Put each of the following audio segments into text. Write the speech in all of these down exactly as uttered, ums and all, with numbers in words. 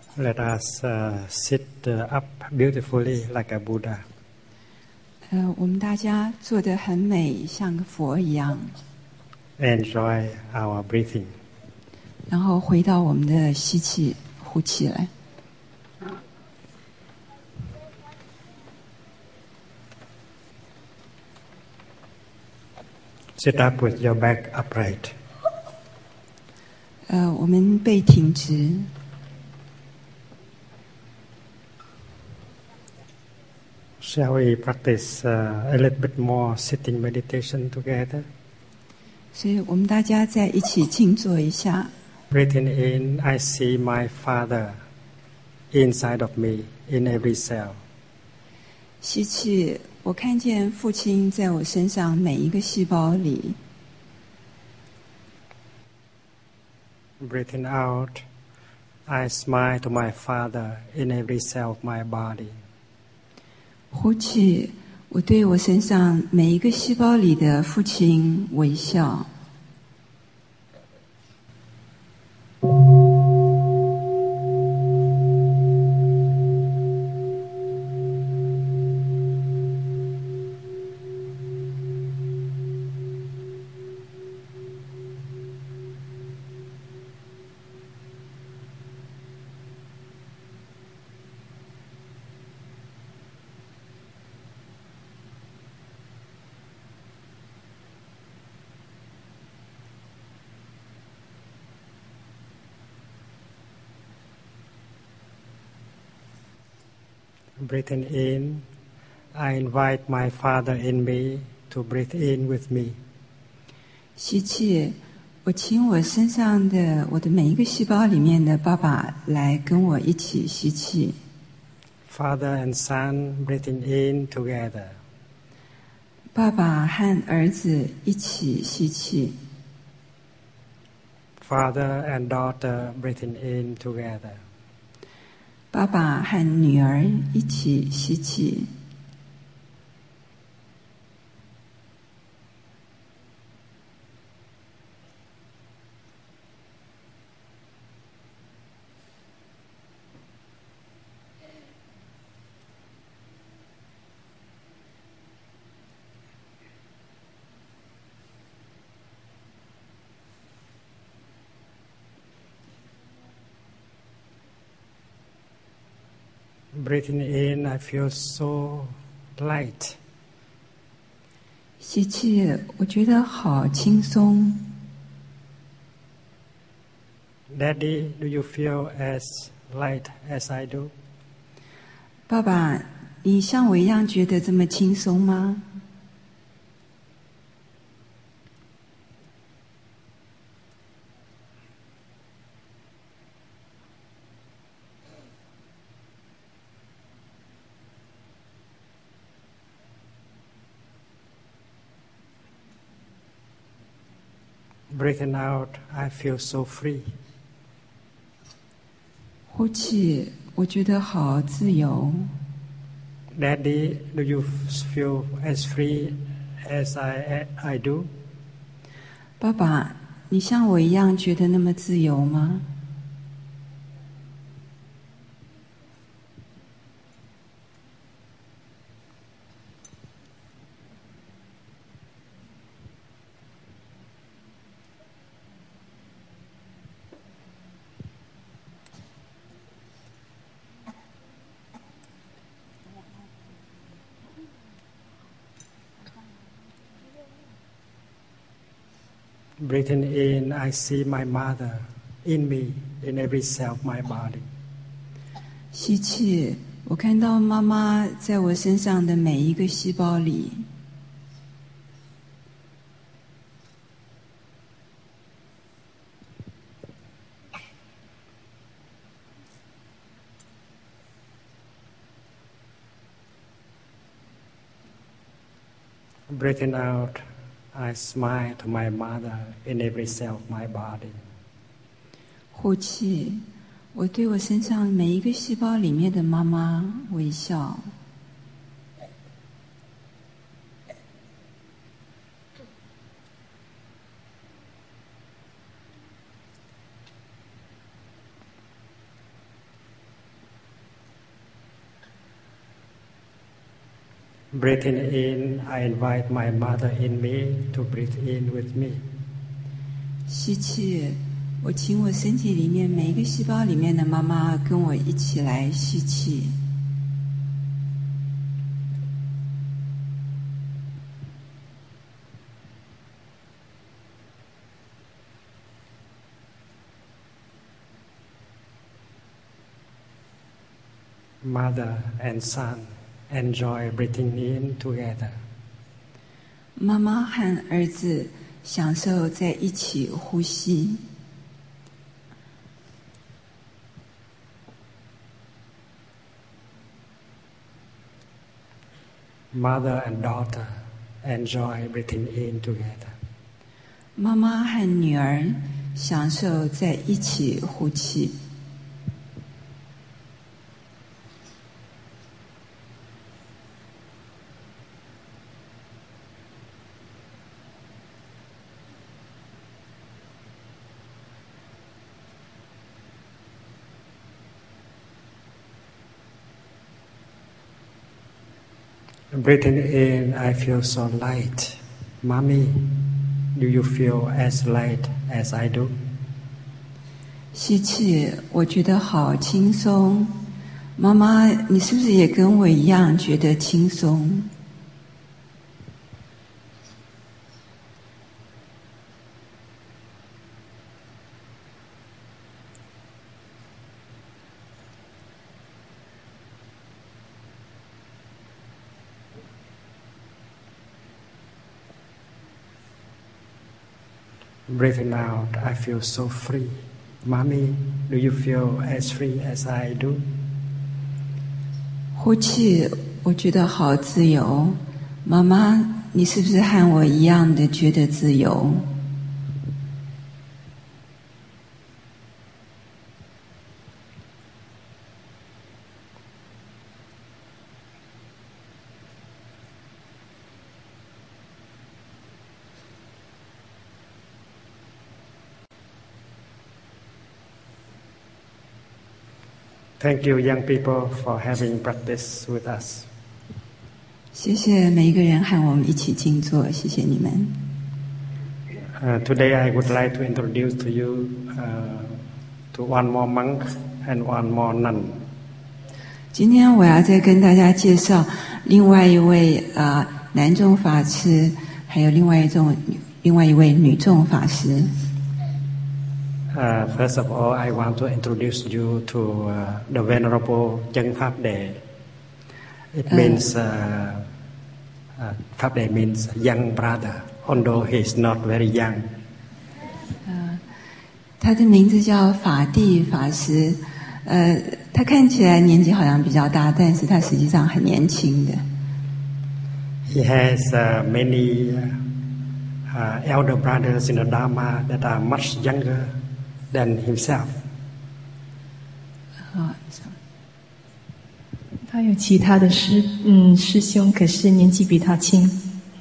Let us uh, sit uh, up beautifully like a Buddha. 呃，我们大家坐得很美，像个佛一样。 Enjoy our breathing. 然后回到我们的吸气、呼气来。 Sit up with your back upright. 呃，我们背挺直。 Shall we practice uh, a little bit more sitting meditation together? 所以我们大家在一起静坐一下。 Breathing in, I see my Father inside of me, in every cell. 吸气，我看见父亲在我身上每一个细胞里。 Breathing out, I smile to my Father in every cell of my body. 呼气，我对我身上每一个细胞里的父亲微笑。 Breathing in, I invite my Father in me to breathe in with me. 吸气，我请我身上的我的每一个细胞里面的爸爸来跟我一起吸气。 Father and Son breathing in together. 爸爸和儿子一起吸气。 Father and daughter breathing in together. 爸爸和女儿一起吸气。 Breathing in, I feel so light. 吸气，我觉得好轻松。 Daddy, do you feel as light as I do? 爸爸，你像我一样觉得这么轻松吗？ Breathing out, I feel so free. 呼气，我觉得好自由。 Daddy, do you feel as free as I, I do? 爸爸，你像我一样觉得那么自由吗？ Breathing in, I see my mother in me, in every cell of my body. 吸气，我看到妈妈在我身上的每一个细胞里。 Breathing out, I smile to my mother in every cell of my body. 呼气，我对我身上每一个细胞里面的妈妈微笑。 breathing in, I invite my mother in me to breathe in with me. 吸气，我请我身体里面每一个细胞里面的妈妈跟我一起来吸气。 Mother and son enjoy breathing in together. 妈妈和儿子享受在一起呼吸。 Mother and daughter enjoy breathing in together. 妈妈和女儿享受在一起呼气。 Breathing in, I feel so light. Mommy, do you feel as light as I do? 吸气，我觉得好轻松。妈妈，你是不是也跟我一样觉得轻松？ Breathing out, I feel so free. Mommy, do you feel as free as I do? 呼气，我觉得好自由。妈妈，你是不是和我一样的觉得自由？ Thank you, young people, for having practice with us. 谢谢每一个人和我们一起静坐，谢谢你们。 Uh, today I would like to introduce to you uh, to one more monk and one more nun. 今天我要再跟大家介绍另外一位啊、呃、男众法师，还有另外一种另外一位女众法师。 Uh, first of all, I want to introduce you to uh, the Venerable Dân Pháp Đề. It means uh, uh, Pháp Đề means young brother, although he is not very young. 呃，他的名字叫法地法师，呃，他看起来年纪好像比较大，但是他实际上很年轻的。 He has uh, many uh, uh, elder brothers in the Dharma that are much younger than himself. 啊， 他有其他的师嗯师兄，可是年纪比他轻。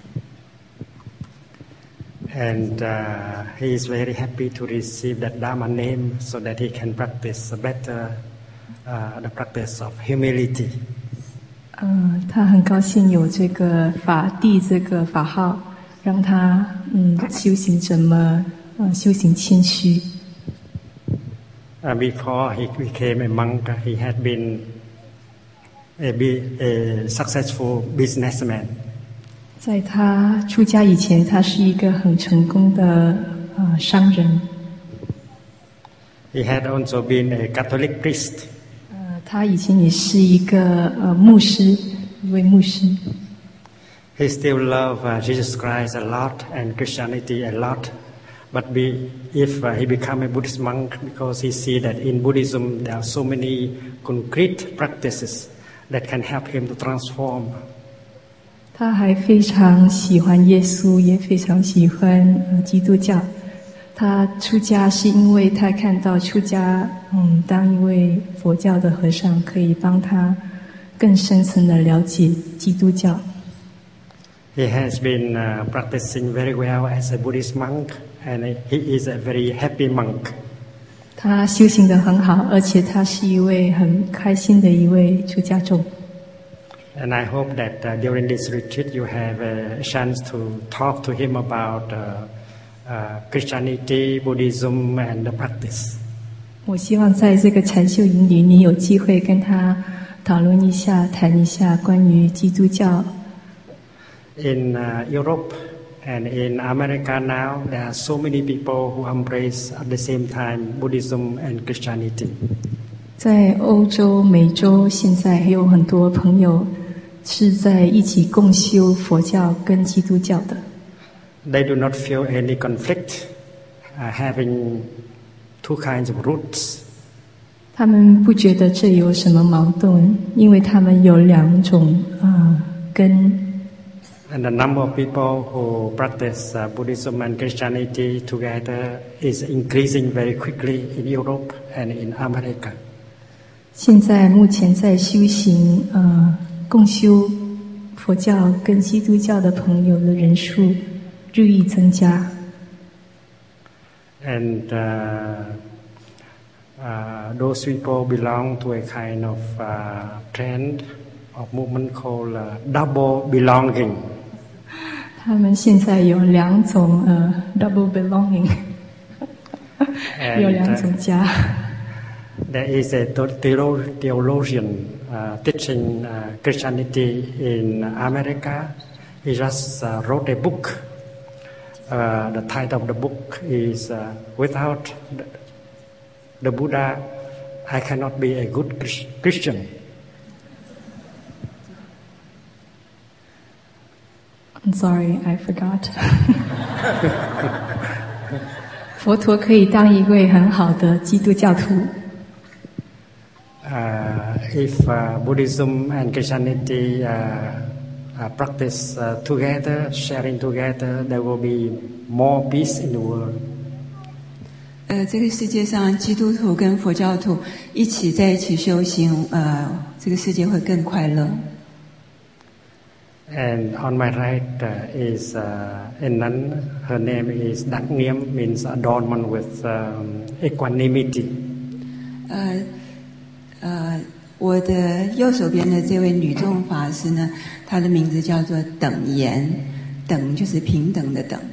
And uh, he is very happy to receive that Dharma name so that he can practice better uh, the practice of humility. 嗯，他很高兴有这个法地这个法号，让他嗯修行怎么嗯修行谦虚。 Uh, before he became a monk, he had been a, a successful businessman. 在他出家以前，他是一个很成功的呃商人。 He had also been a Catholic priest. 呃，他以前也是一个呃牧师，一位牧师。 He still loved uh, Jesus Christ a lot and Christianity a lot. But be, if uh, he become a Buddhist monk, because he see that in Buddhism there are so many concrete practices that can help him to transform. 他还非常喜欢耶稣，也非常喜欢呃基督教。他出家是因为他看到出家，嗯，当一位佛教的和尚可以帮他更深层的了解基督教。 He has been uh, practicing very well as a Buddhist monk, and he is a very happy monk. 他修行得很好，而且他是一位很开心的一位出家众。 And I hope that uh, during this retreat you have a chance to talk to him about uh, uh, Christianity, Buddhism, and the practice. 我希望在这个禅修营里，你有机会跟他讨论一下、谈一下关于基督教。 In uh, Europe and in America now, there are so many people who embrace at the same time Buddhism and Christianity. 在欧洲、美洲，现在还有很多朋友是在一起共修佛教跟基督教的。 They do not feel any conflict, uh, having two kinds of roots. 他们不觉得这有什么矛盾，因为他们有两种啊根。 And the number of people who practice uh, Buddhism and Christianity together is increasing very quickly in Europe and in America. 现在目前在修行呃共修佛教跟基督教的朋友的人数日益增加。 And uh, uh, those people belong to a kind of uh, trend of movement called uh, double belonging. 他们现在有两种呃 double belonging， 有两种家。 There is a theologian uh, teaching uh, Christianity in America. He just uh, wrote a book. Uh, the title of the book is uh, Without the, the Buddha, I cannot be a good Christian. I'm sorry, I forgot. 佛陀可以当一位很好的基督教徒。 Uh, if uh, Buddhism and Christianity uh, uh, practice uh, together, sharing together, there will be more peace in the world. 呃，这个世界上基督徒跟佛教徒一起在一起修行，呃，这个世界会更快乐。 And on my right uh, is uh, a nun. Her name is Dak Niem, means adornment with um, equanimity. 呃呃，我的右手边的这位女众法师呢，她的名字叫做等言，等就是平等的等。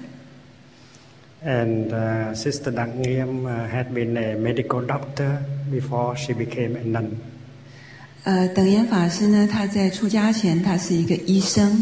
And uh, Sister Dak Niem uh, had been a medical doctor before she became a nun. 呃，等言法师呢，他在出家前，他是一个医生。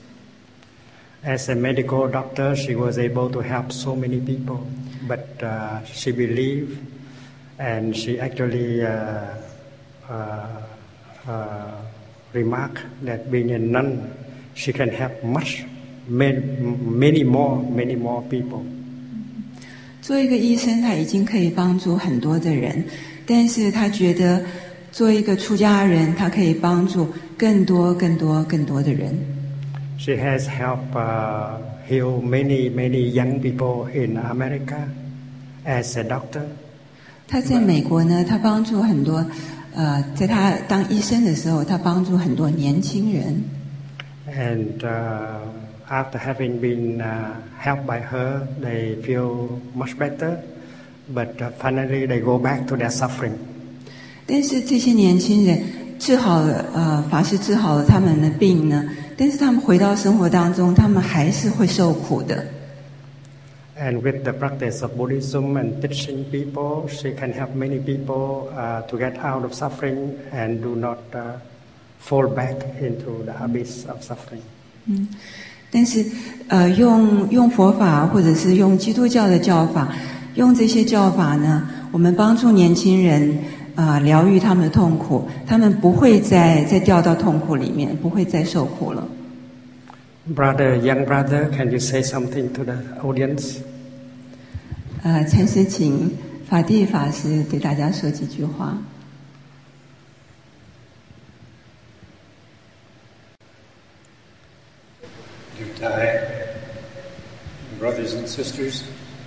As a medical doctor, she was able to help so many people, but uh, she believed, and she actually uh, uh, uh, remarked that being a nun, she can help much, many, many more, many more people. 做一个医生，他已经可以帮助很多的人，但是他觉得。做一个出家人，他可以帮助更多、更多、更多的人。 She has helped uh, heal many, many young people in America as a doctor. 他在美国呢，他帮助很多，呃，在他当医生的时候，他帮助很多年轻人。 And uh, after having been uh, helped by her, they feel much better, but uh, finally they go back to their suffering. 但是这些年轻人治好了，呃，法师治好了他们的病呢，但是他们回到生活当中，他们还是会受苦的。 And with the practice of Buddhism and teaching people, she can help many people uh, to get out of suffering and do not uh, fall back into the abyss of suffering. 嗯，但是呃，用用佛法或者是用基督教的教法，用这些教法呢，我们帮助年轻人。啊、呃，疗愈他们的痛苦，他们不会再再掉到痛苦里面，不会再受苦了。 Brother, young brother, can you say something to the audience? 呃，禅师，请法地法师对大家说几句话。 Yutai, brothers and sisters.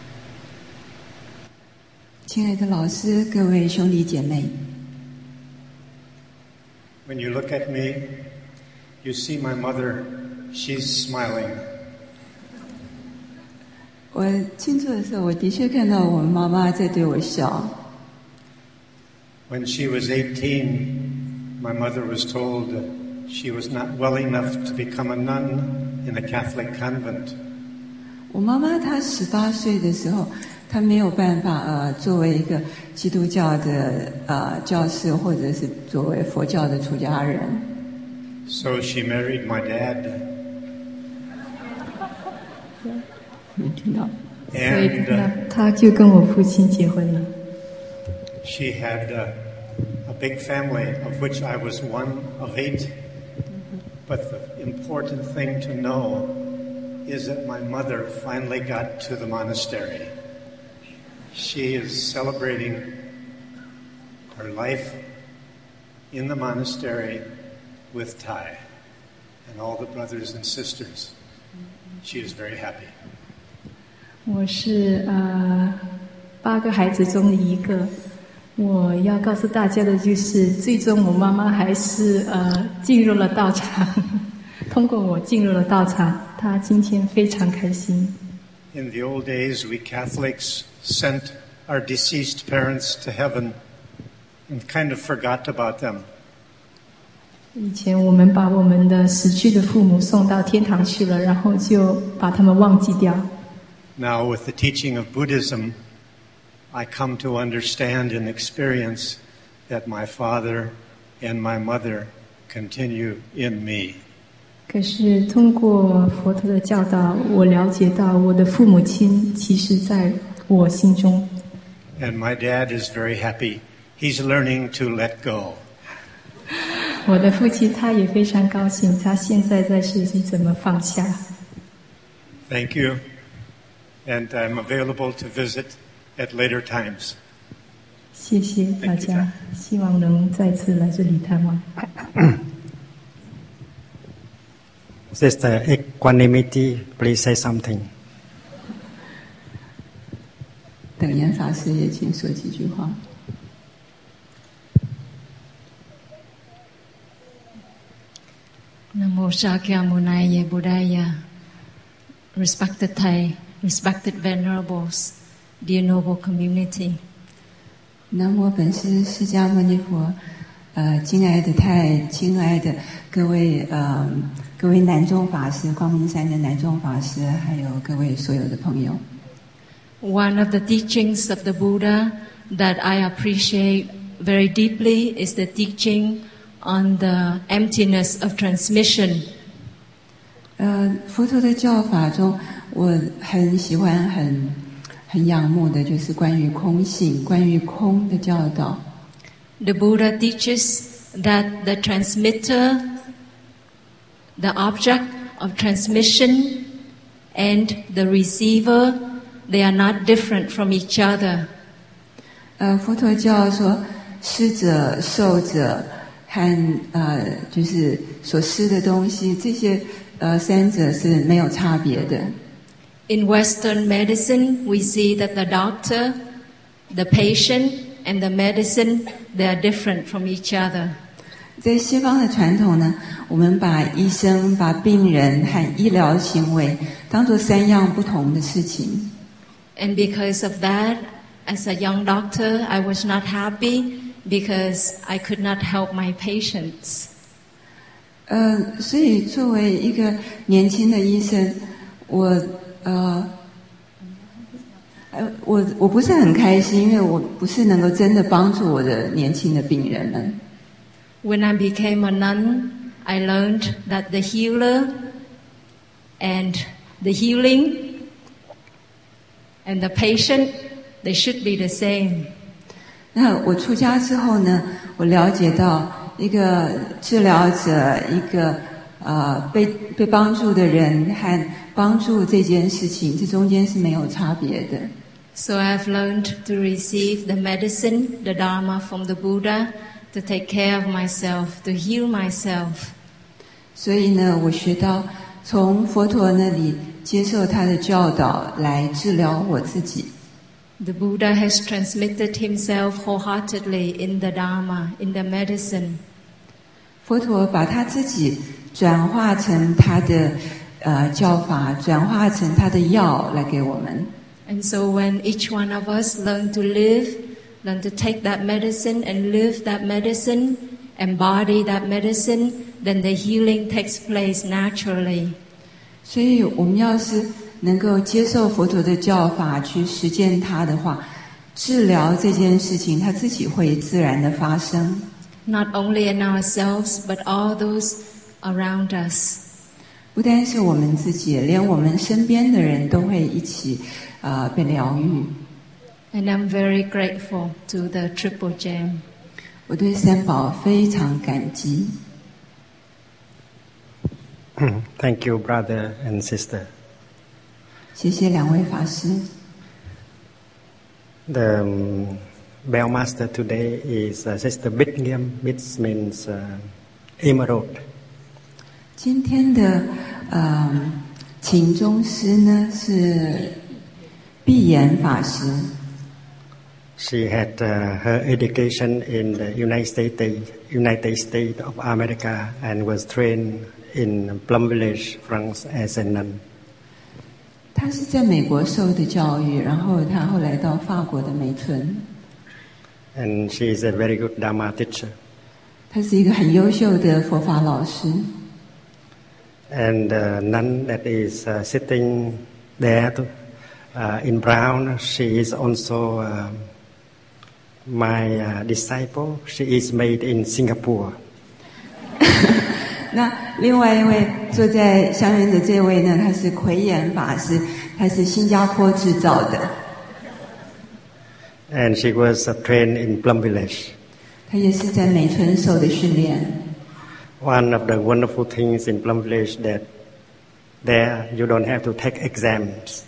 亲爱的老师，各位兄弟姐妹。 When you look at me, you see my mother. She's smiling. 我静坐的时候，我的确看到我妈妈在对我笑。 When she was eighteen, my mother was told she was not well enough to become a nun in a Catholic convent. 我妈妈她十八岁的时候，她没有办法呃作为一个基督教的呃教士，或者是作为佛教的出家人。 So she married my dad. 没听到。 所以她她就跟我父亲结婚了。 She had a, a big family, of which I was one of eight. But the important thing to know is that my mother finally got to the monastery. She is celebrating her life in the monastery with Thai and all the brothers and sisters. She is very happy. 我是呃八个孩子中的一个。我要告诉大家的就是，最终我妈妈还是呃进入了道场，通过我进入了道场，她今天非常开心。 In the old days, we Catholics sent our deceased parents to heaven and kind of forgot about them. 以前我们把我们的死去的父母送到天堂去了，然后就把他们忘记掉。 Now, with the teaching of Buddhism, I come to understand and experience that my father and my mother continue in me. 可是通过佛陀的教导，我了解到我的父母亲其实在我心中。 And my dad is very happy. He's learning to let go. 我的父亲他也非常高兴，他现在在学习怎么放下。 Thank you. And I'm available to visit at later times. 谢谢大家，希望能再次来这里探望。 Sister Equanimity, please say something. 等严法师也请说几句话。 Namo Shakyamuni Buddhaya. Respected Thai, respected venerables, dear noble community. 南无本师释迦牟尼佛，呃，敬爱的太，敬爱的各位呃各位南宗法师，光明山的南宗法师，还有各位所有的朋友。 One of the teachings of the Buddha that I appreciate very deeply is the teaching on the emptiness of transmission. 呃，佛陀的教法中，我很喜欢、很很仰慕的，就是关于空性、关于空的教导。 The Buddha teaches that the transmitter, the object of transmission, and the receiver, they are not different from each other. 呃，佛陀教说，施者、受者和呃，就是所施的东西，这些呃三者是没有差别的。 In Western medicine, we see that the doctor, the patient, and the medicine, they are different from each other. 在西方的传统呢，我们把医生、把病人和医疗行为当作三样不同的事情。 And because of that, as a young doctor, I was not happy because I could not help my patients. 呃，所以作为一个年轻的医生，我呃，呃，我我不是很开心，因为我不是能够真的帮助我的年轻的病人们。 When I became a nun, I learned that the healer and the healing and the patient, they should be the same. 那我出家之后呢，我了解到一个治疗者，一个呃被被帮助的人和帮助这件事情，这中间是没有差别的。 So I've learned to receive the medicine, the Dharma from the Buddha, to take care of myself, to heal myself. 所以呢，我学到从佛陀那里接受他的教导来治疗我自己。 The Buddha has transmitted himself wholeheartedly in the Dharma, in the medicine. 佛陀把他自己转化成他的呃教法，转化成他的药来给我们。 And so when each one of us learn to live, learn to take that medicine and live that medicine, embody that medicine, then the healing takes place naturally. 所以我们要是能够接受佛陀的教法，去实践它的话，治疗这件事情它自己会自然的发生。 Not only in ourselves, but all those around us. 不单是我们自己，连我们身边的人都会一起呃被疗愈。 And I'm very grateful to the Triple Gem. 我对三宝非常感激。 Thank you, brother and sister. 谢谢两位法师。 The um, bell master today is uh, Sister Bitgam, which means uh, emerald. 今天的呃请宗师呢是碧岩法师。 She had uh, her education in the United States, United States of America, and was trained in Plum Village, France, as a nun. 她是在美国受的教育，然后她后来到法国的美村。 And she is a very good Dharma teacher. 她是一个很优秀的佛法老师。 And the nun that is uh, sitting there to, uh, in brown, she is also uh, my uh, disciple. She is made in Singapore. 那另外一位坐在香园的这位呢，他是魁岩法师，他是新加坡制造的。 And she was uh, trained in Plum Village. 他也是在美村受的训练。 One of the wonderful things in Plum Village that there you don't have to take exams.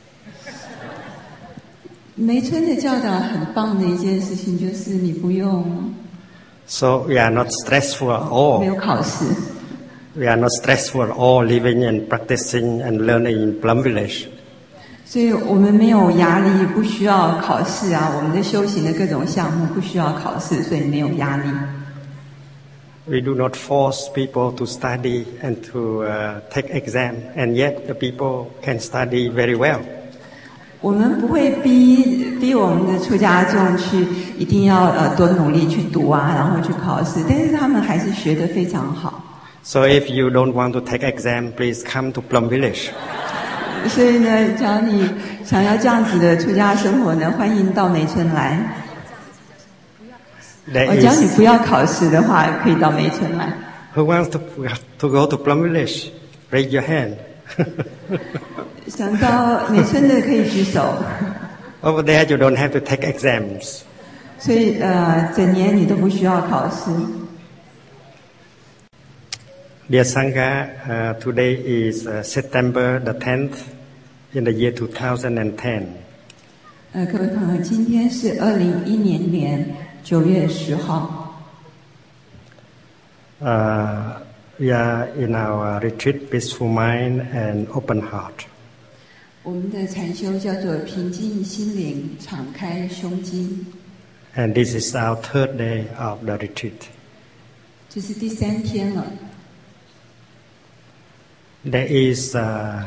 梅村的教导很棒的一件事情就是你不用 So we are not stressful at all. 没有考试。 We are not stressful at all living and practicing and learning in Plum Village. 所以我们没有压力，不需要考试啊。我们的修行的各种项目不需要考试，所以没有压力。 We do not force people to study and to uh, take exam, and yet the people can study very well. 我们不会逼逼我们的出家众去一定要呃多努力去读啊，然后去考试，但是他们还是学得非常好。 So if you don't want to take exam, please come to Plum Village. 所以呢，只要你想要这样子的出家生活呢，欢迎到梅村来。 There 哦，只要你 is, 不要考试的话，可以到梅村来。 who wants to, to go to Plum Village? Raise your hand. 想到梅村的可以举手。 Over there you don't have to take exams. 所以呃，整年你都不需要考试。 Dear Sangha, uh, today is uh, September the tenth in the year two thousand ten. 呃，各位朋友，今天是二零一零年九月十号。 Uh, we are in our retreat, Peaceful Mind and Open Heart. 我们的禅修叫做平静心灵，敞开胸襟。 And this is our third day of the retreat. 这是第三天了。 There is uh,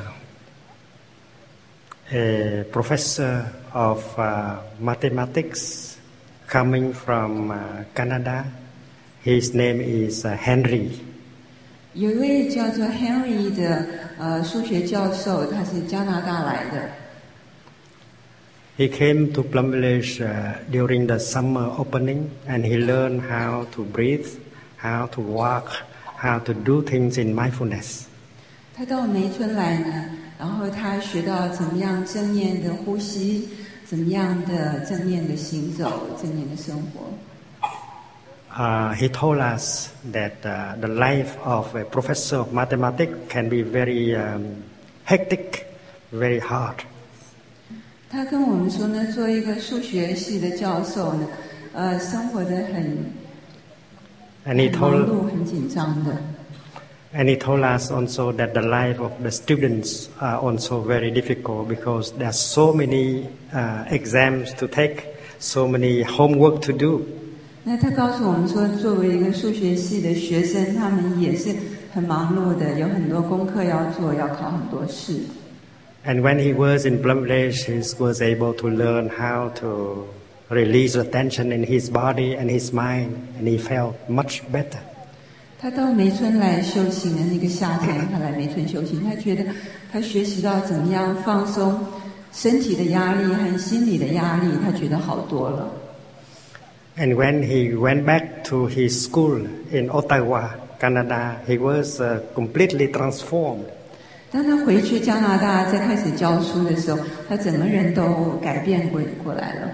a professor of uh, mathematics coming from uh, Canada. His name is uh, Henry. 有一位叫做 Henry 的呃数学教授，他是加拿大来的。 He came to Plum Village uh, during the summer opening, and he learned how to breathe, how to walk, how to do things in mindfulness. 他到梅村来呢，然后他学到怎么样正念的呼吸，怎么样的正念的行走，正念的生活。 Uh, he told us that uh, the life of a professor of mathematics can be very um, hectic, very hard. 他跟我们说呢，做一个数学系的教授呢，呃，生活的很 And he 很忙 told, 碌、很紧张的。 and he told us also that the life of the students are also very difficult because there are so many uh, exams to take, so many homework to do. 那他告诉我们说，作为一个数学系的学生，他们也是很忙碌的，有很多功课要做，要考很多试。 And when he was in Plum Village, he was able to learn how to release the tension in his body and his mind, and he felt much better. 他到梅村来修行的那个夏天，他来梅村修行，他觉得他学习到怎么样放松身体的压力和心理的压力，他觉得好多了。 And when he went back to his school in Ottawa, Canada, he was uh, completely transformed. 当他回去加拿大再开始教书的时候，他整个人都改变过过来了。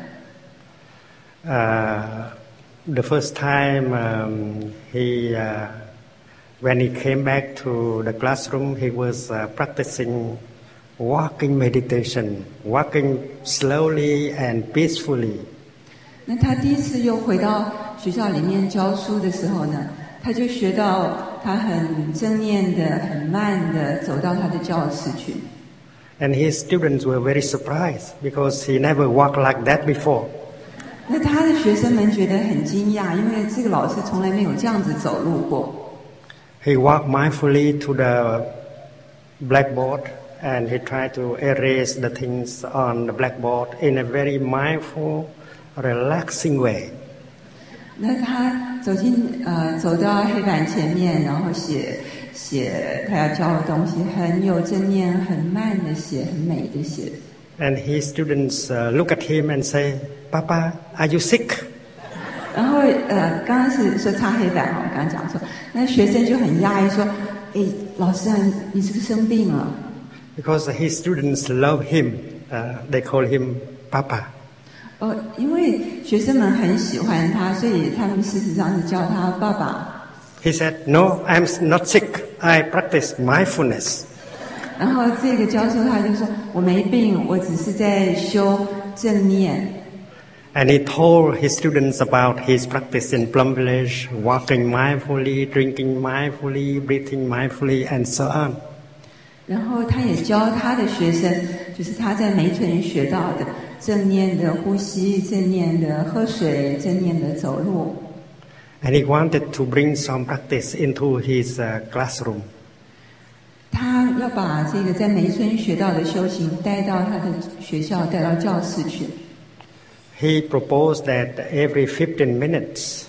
Uh, the first time um, he, uh, when he came back to the classroom, he was uh, practicing walking meditation, walking slowly and peacefully. 那他第一次又回到学校里面教书的时候呢，他就学到他很正念的、很慢的走到他的教室去。 And his students were very surprised because he never walked like that before. 那他的学生们觉得很惊讶，因为这个老师从来没有这样子走路过。 He walked mindfully to the blackboard and he tried to erase the things on the blackboard in a very mindful, relaxing way. 那他走进呃走到黑板前面，然后写写他要教的东西，很有正念，很慢的写，很美的写。 And his students uh, look at him and say, "Papa, are you sick?" 然后呃，刚刚是说擦黑板哈，我刚刚讲说，那学生就很压抑说：“哎，老师啊，你是不是生病了？” Because his students love him, uh, they call him Papa. 哦，因为学生们很喜欢他，所以他们事实上是叫他爸爸。 He said, "No, I'm not sick. I practice mindfulness." 然后这个教授他就说：“我没病，我只是在修正念。” And he told his students about his practice in Plum Village, walking mindfully, drinking mindfully, breathing mindfully, and so on. 然后他也教他的学生，就是他在梅村学到的正念的呼吸、正念的喝水、正念的走路。 And he wanted to bring some practice into his uh, classroom. 他要把这个在梅村学到的修行带到他的学校，带到教室去。 He proposed that every fifteen minutes,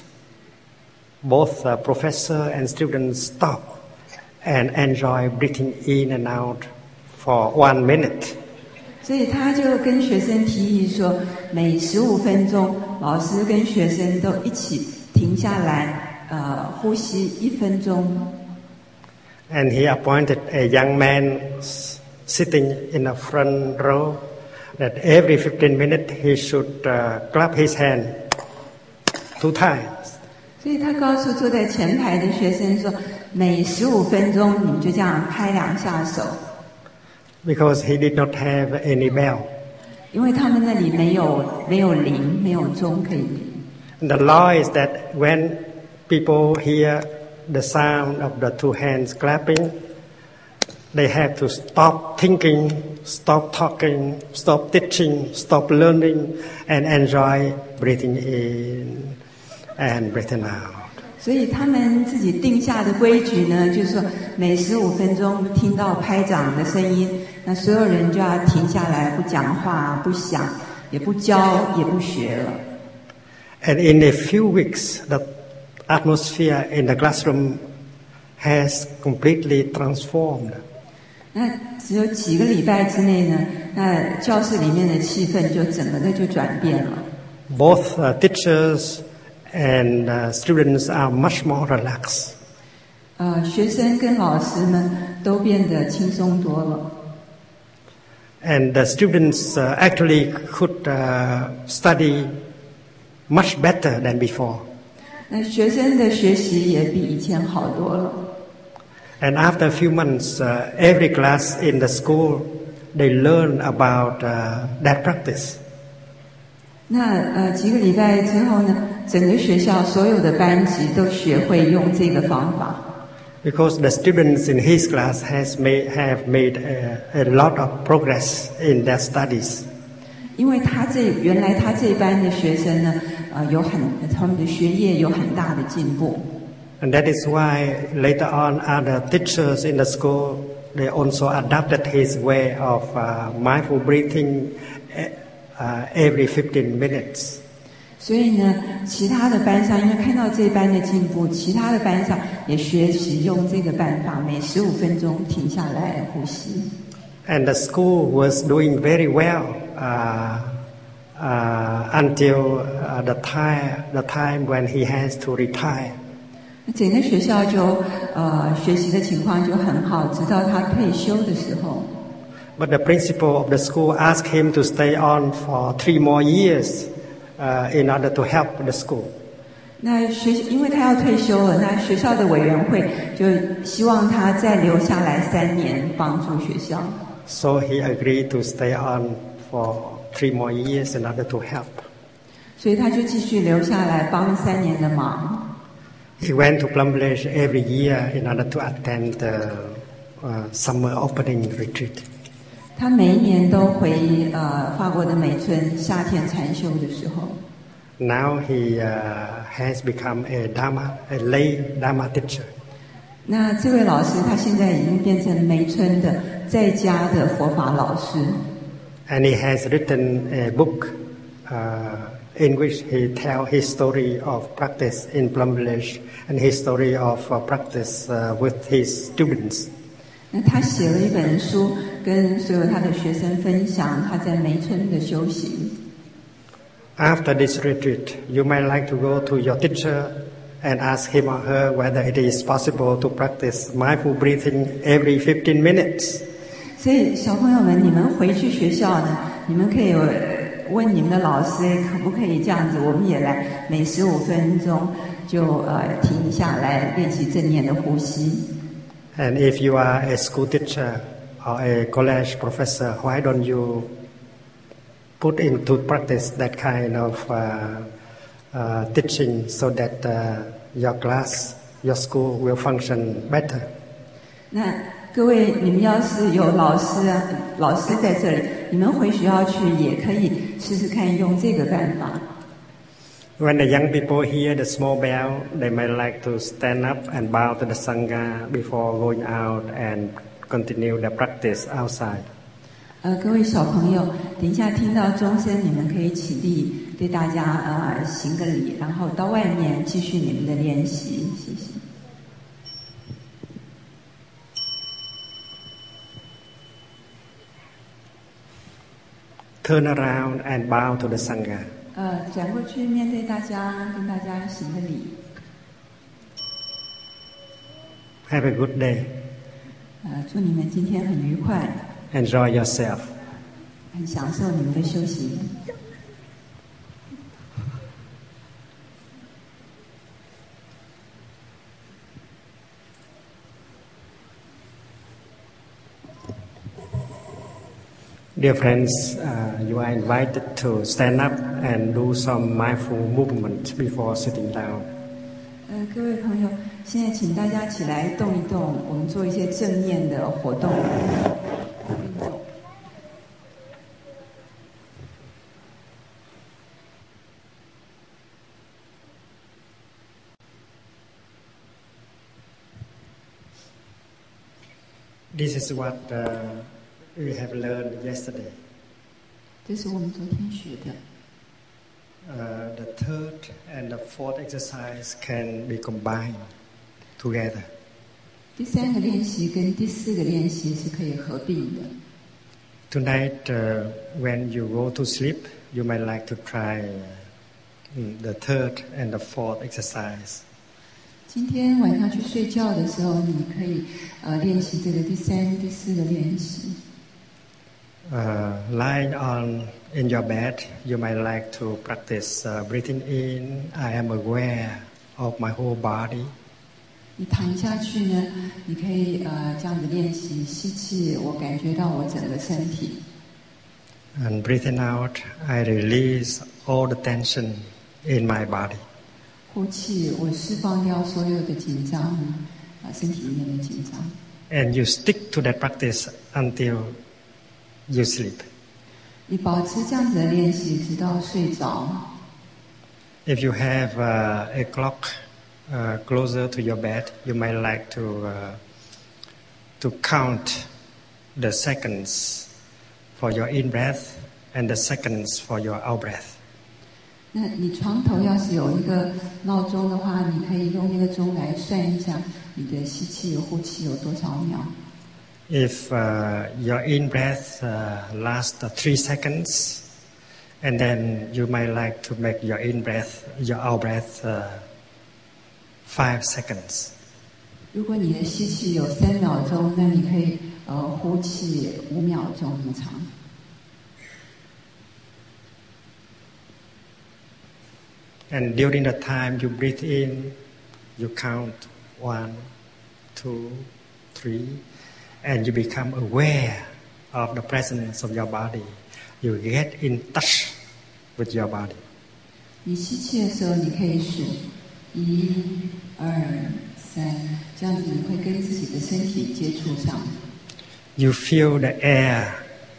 both uh, professor and students stop and enjoy breathing in and out for one minute. 所以他就跟学生提议说，每十五分钟，老师跟学生都一起停下来，呃，呼吸一分钟。 And he appointed a young man sitting in the front row that every fifteen minutes he should uh, clap his hand two times. 所以他告诉坐在前排的学生说，每十五分钟你们就这样拍两下手。 Because he did not have any bell. 因为他们那里没有没有铃，没有钟可以铃。 And the law is that when people hear the sound of the two hands clapping, they have to stop thinking, stop talking, stop teaching, stop learning, and enjoy breathing in and breathing out. 所以他们自己定下的规矩呢，就是说每十五分钟听到拍掌的声音，那所有人就要停下来，不讲话，不想，也不教，也不学了。 And in a few weeks, the atmosphere in the classroom has completely transformed. 那只有几个礼拜之内呢，那教室里面的气氛就整个的就转变了。 Both uh, teachers and uh, students are much more relaxed. 呃，学生跟老师们都变得轻松多了。 And the students uh, actually could uh, study much better than before. 那学生的学习也比以前好多了。 And after a few months, uh, every class in the school, they learn about uh, that practice. 那呃几个礼拜之后呢，整个学校所有的班级都学会用这个方法。 Because the students in his class has made, have made a, a lot of progress in their studies. 因为他这原来他这班的学生呢，呃，有很他们的学业有很大的进步。 And that is why later on other teachers in the school, they also adopted his way of uh, mindful breathing uh, every fifteen minutes. 所以呢，其他的班上因为看到这班的进步，其他的班上也学习用这个办法，每十五分钟停下来呼吸。 And the school was doing very well uh, uh, until uh, the time the time when he has to retire. 整个学校就呃学习的情况就很好，直到他退休的时候。 But the principal of the school asked him to stay on for three more years uh, in order to help the school. 那学因为他要退休了，那学校的委员会就希望他再留下来三年帮助学校。 So he agreed to stay on for three more years in order to help. 所以他就继续留下来帮三年的忙。 He went to Plum Village every year in order to attend the uh, summer opening retreat. 他每一年都回呃法国的美村夏天禅修的时候。 Now he uh, has become a Dharma, a lay Dharma teacher. 那这位老师他现在已经变成梅村的在家的佛法老师。 And he has written a book uh, in which he tells his story of practice in Plum Village and his story of uh, practice uh, with his students. 那他写了一本书，跟所有他的学生分享他在梅村的修行。 After this retreat, you might like to go to your teacher and ask him or her whether it is possible to practice mindful breathing every fifteen minutes. 所以小朋友们，你们回去学校呢，你们可以问你们的老师，可不可以这样子？我们也来每十五分钟就呃停下来练习正念的呼吸。 And if you are a school teacher or a college professor, why don't you put into practice that kind of uh, uh, teaching so that uh, your class, your school will function better? 那各位，你们要是有老师啊，老师在这里，你们回学校去也可以试试看用这个办法。 When the young people hear the small bell, they may like to stand up and bow to the Sangha before going out and continue the practice outside. 呃，各位小朋友，等一下听到钟声，你们可以起立，对大家呃行个礼，然后到外面继续你们的练习，谢谢。 Turn around and bow to the Sangha. 呃，转过去面对大家，跟大家行个礼。 Have a good day. 呃，祝你们今天很愉快， Enjoy yourself. 很享受你们的修行。 Dear friends, uh, you are invited to stand up and do some mindful movement before sitting down. 呃，各位朋友，现在请大家起来动一动，我们做一些正念的活动。运动。 This is what uh, we have learned yesterday. 这是我们昨天学的。 Uh, the third and the fourth exercise can be combined together. 第三个练习跟第四个练习是可以合并的。 Tonight, uh, when you go to sleep, you might like to try uh, the third and the fourth exercise. 今天晚上去睡觉的时候，你可以呃练习这个第三、第四个练习。 Uh, lying on in your bed, you might like to practice uh, breathing in. I am aware of my whole body. 你躺下去呢，你可以呃这样子练习吸气，我感觉到我整个身体。 And breathing out, I release all the tension in my body. 呼气，我释放掉所有的紧张，啊，身体里面的紧张。 And you stick to that practice until you sleep. 你保持这样子的练习，直到睡着。 If you have uh, a clock uh, closer to your bed, you might like to uh, to count the seconds for your in breath and the seconds for your out breath. 那你床头要是有一个闹钟的话，你可以用那个钟来算一下你的吸气呼气有多少秒。 If uh, your in breath uh, lasts three seconds, and then you might like to make your in breath, your out breath uh, five seconds. 如果你的吸气有三秒钟，那你可以呃呼气五秒钟那么长。 And during the time you breathe in, you count one, two, three, and you become aware of the presence of your body. You get in touch with your body. 你吸气的时候，你可以数一、二、三，这样子你会跟自己的身体接触上。 You feel the air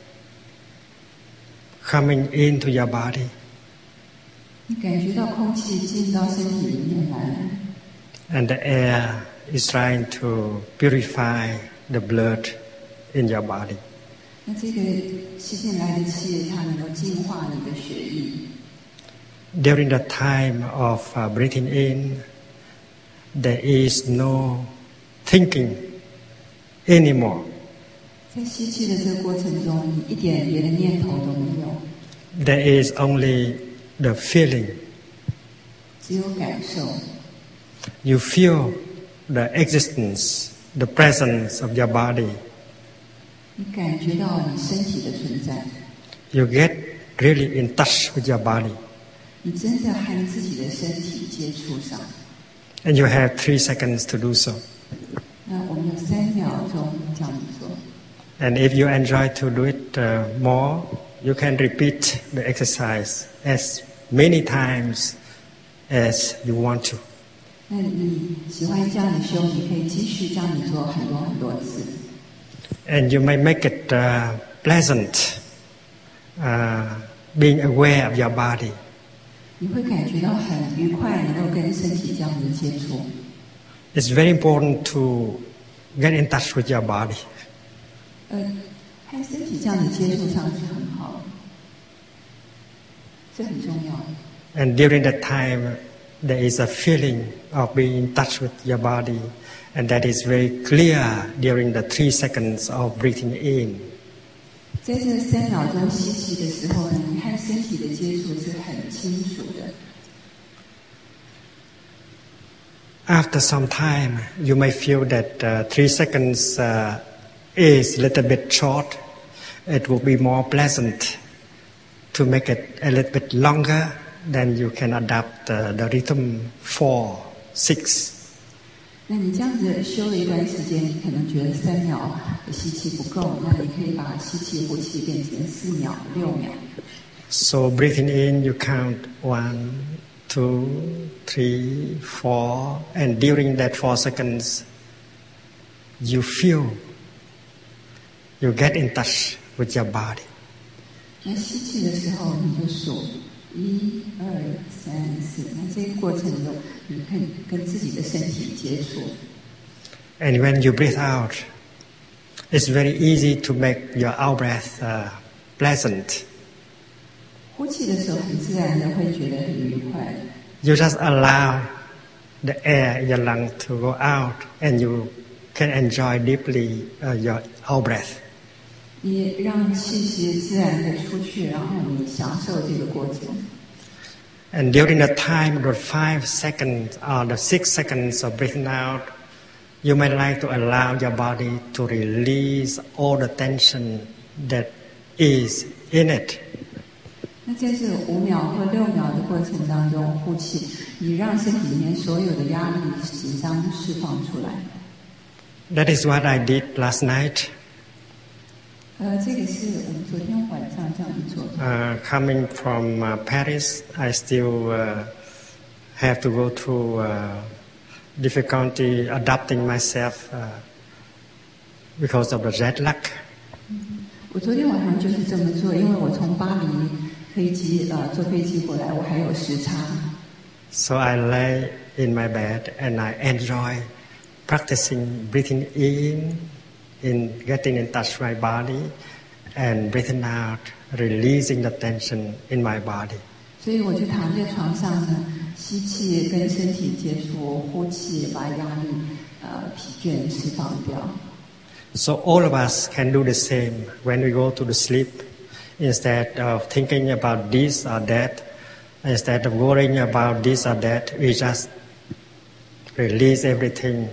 coming into your body. 你感觉到空气进到身体里面来 And the air is trying to purify the blood in your body. 那这个吸进来的气，它能够净化你的血液。 During the time of uh, breathing in, there is no thinking anymore. 在吸气的这个过程中，你一点别的念头都没有。 There is only the feeling. 只有感受。 You feel the existence, the presence of your body. 你感觉到你身体的存在。 You get really in touch with your body. 你真的和自己的身体接触上。 And you have three seconds to do so. 那我们有三秒钟这样做。 And if you enjoy to do it uh, more, you can repeat the exercise as many times as you want to. 那你喜欢这样的修，你可以继续这样子做很多很多次。 And you may make it uh, pleasant, uh, being aware of your body. 你会感觉到很愉快，能够跟身体这样子接触。 It's very important to get in touch with your body. 呃，和身体这样子接触上是很好的，这很重要。 And during that time, there is a feeling of being in touch with your body, and that is very clear during the three seconds of breathing in. 在这三秒钟吸气的时候呢，你和身体的接触是很清楚的。 After some time, you may feel that uh, three seconds uh, is a little bit short. It will be more pleasant to make it a little bit longer. Then you can adapt uh, the rhythm four, six. 那你这样子修了一段时间，你可能觉得三秒的吸气不够，那你可以把吸气、呼气变成四秒、六秒。 So breathing in, you count one, two, three, four, and during that four seconds, you feel, you get in touch with your body. 那吸气的时候，你就数一、二、三、四。那这个过程中，你可以跟自己的身体接触。 And when you breathe out, it's very easy to make your out breath uh, pleasant. 呼气的时候，很自然的会觉得很愉快。 You just allow the air in your lung to go out, and you can enjoy deeply uh, your out breath. 你让气息自然的出去，然后你享受这个过程。 And during the time, the five seconds or the six seconds of breathing out, you might like to allow your body to release all the tension that is in it. 那在这五秒或六秒的过程当中，呼气，你让身体里面所有的压力、紧张释放出来。 That is what I did last night. 呃，这个是我们昨天晚上这样做的。 Uh, coming from uh, Paris, I still uh, have to go through uh, difficulty adapting myself uh, because of the jet lag. 我昨天晚上就是这么做，因为我从巴黎飞机呃坐飞机回来，我还有时差。 So I lay in my bed and I enjoy practicing breathing in, in getting in touch with my body, and breathing out, releasing the tension in my body. 所以我就躺在床上呢，吸气跟身体接触，呼气把压力、呃疲倦释放掉。 So all of us can do the same when we go to the sleep. Instead of thinking about this or that, instead of worrying about this or that, we just release everything,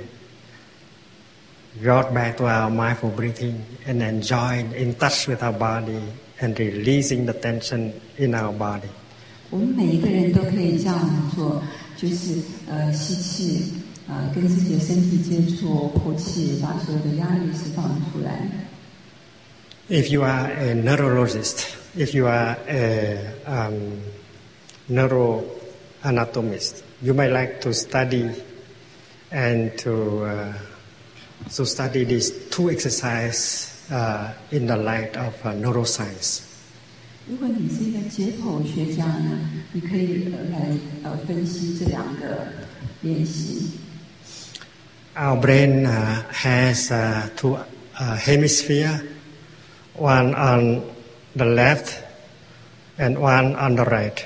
got back to our mindful breathing, and enjoy in touch with our body and releasing the tension in our body. 我们每一个人都可以这样做，就是呃吸气，呃跟自己的身体接触，呼气，把所有的压力释放出来。 If you are a neurologist, if you are a um, neuroanatomist, you might like to study and to uh, to study these two exercises uh, in the light of uh, neuroscience. 如果你是一个解剖学家呢，你可以来呃分析这两个练习。 Our brain uh, has uh, two uh, hemispheres, one on the left and one on the right.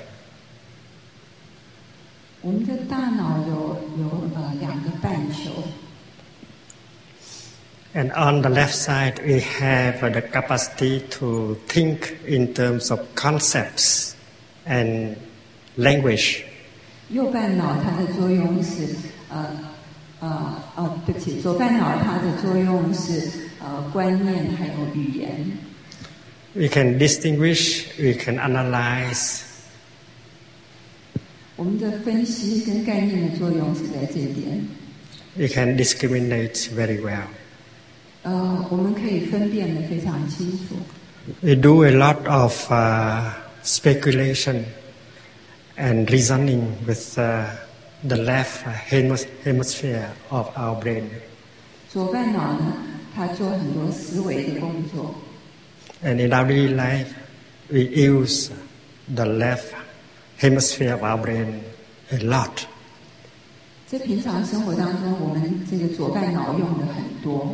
我们的大脑有有呃两个半球。 And on the left side, we have the capacity to think in terms of concepts and language. 右半脑它的作用是呃呃哦，对不起，左半脑它的作用是呃观念还有语言。 We can distinguish, we can analyze. 我们的分析跟概念的作用是在这边。 We can discriminate very well. 呃，我们可以分辨得非常清楚。 We do a lot of uh, speculation and reasoning with uh, the left hemis- hemisphere of our brain. 左半脑呢，它做很多思维的工作。 And in our daily life, we use the left hemisphere of our brain a lot. 在平常生活当中，我们这个左半脑用的很多。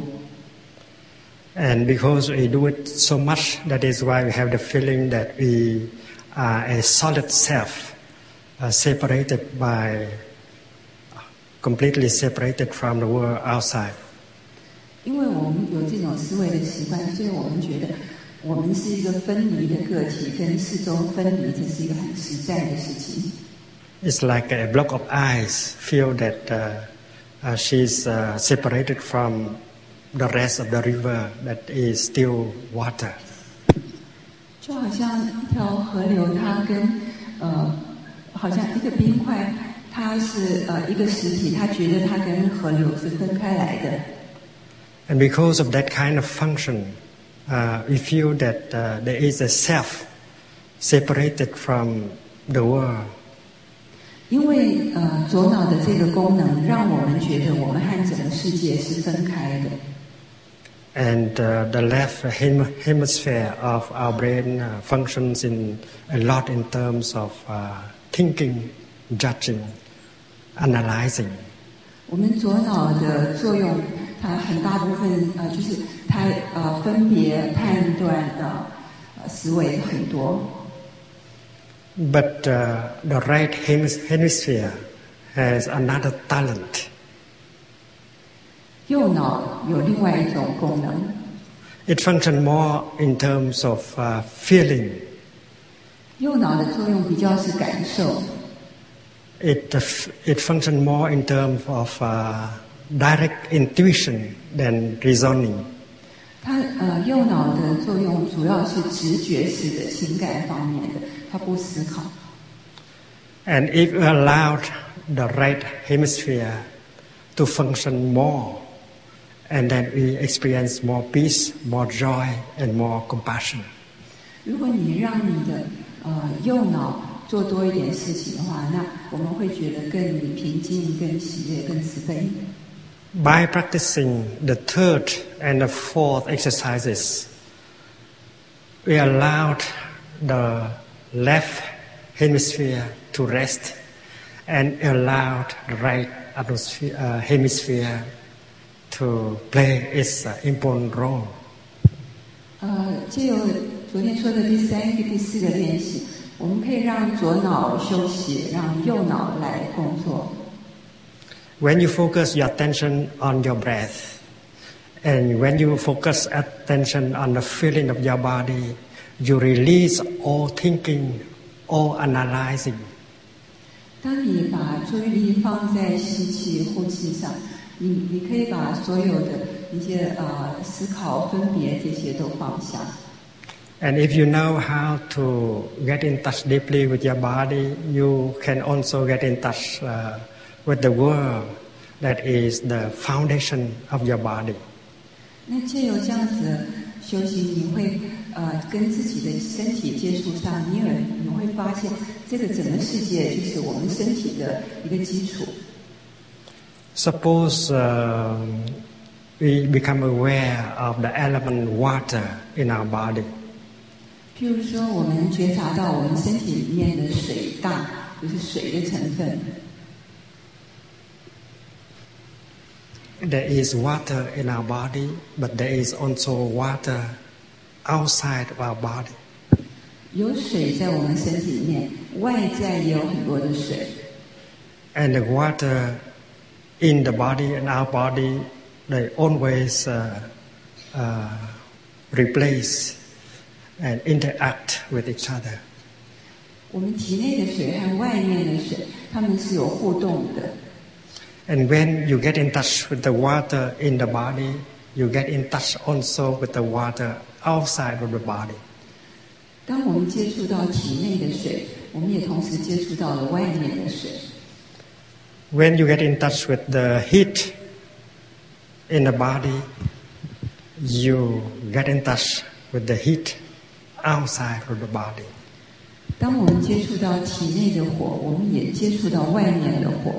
And because we do it so much, that is why we have the feeling that we are a solid self, uh, separated by, completely separated from the world outside. 因为我们有这种思维的习惯，所以我们觉得我们是一个分离的个体，跟四周分离，这是一个很实在的事情。 It's like a block of ice. Feel that uh, uh, she's uh, separated from the rest of the river that is still water. 就好像一条河流，它跟呃，好像一个冰块，它是呃一个实体，它觉得它跟河流是分开来的。 And because of that kind of function, uh, we feel that uh, there is a self separated from the world. 因为呃左脑的这个功能，让我们觉得我们和整个世界是分开的。 And uh, the left hem- hemisphere of our brain uh, functions in a lot in terms of uh, thinking, judging, analyzing. 我们左脑的作用，它很大部分呃就是它呃分别判断的呃思维很多。 But uh, the right hemis- hemisphere has another talent. 右脑有另外一种功能。 It functions more in terms of uh, feeling. 右脑的作用比较是感受。 It uh, f- it functions more in terms of uh, direct intuition than reasoning. 它呃右脑的作用主要是直觉式的情感方面的，它不思考。 And if we allowed the right hemisphere to function more, and then we experience more peace, more joy, and more compassion. 如果你让你的呃右脑做多一点事情的话，那我们会觉得更平静、更喜悦、更慈悲。 By practicing the third and the fourth exercises, we allowed the left hemisphere to rest and allowed the right atmosphere, uh, hemisphere to play its uh, important role. 呃，借由昨天说的第三个、第四个练习， 我们可以让左脑休息，让右脑来工作。 When you focus your attention on your breath, and when you focus attention on the feeling of your body, you release all thinking, all analyzing. 当你把注意力放在吸气、呼气上，你你可以把所有的一些呃思考、分别这些都放下。 And if you know how to get in touch deeply with your body, you can also get in touch uh, with the world that is the foundation of your body. 那借由这样子的修行，你会呃跟自己的身体接触上，你有你会发现，这个整个世界就是我们身体的一个基础。 Suppose uh, we become aware of the element water in our body. 譬如说，我们觉察到我们身体里面的水大，就是水的成分。 There is water in our body, but there is also water outside of our body. 有水在我们身体里面，外在也有很多的水。 And the water in the body and our body, they always uh, uh, replace and interact with each other. 我们体内的水和外面的水，它们是有互动的。 And when you get in touch with the water in the body, you get in touch also with the water outside of the body. 当我们接触到体内的水，我们也同时接触到了外面的水。 When you get in touch with the heat in the body, you get in touch with the heat outside of the body. 当我们接触到体内的火，我们也接触到外面的火。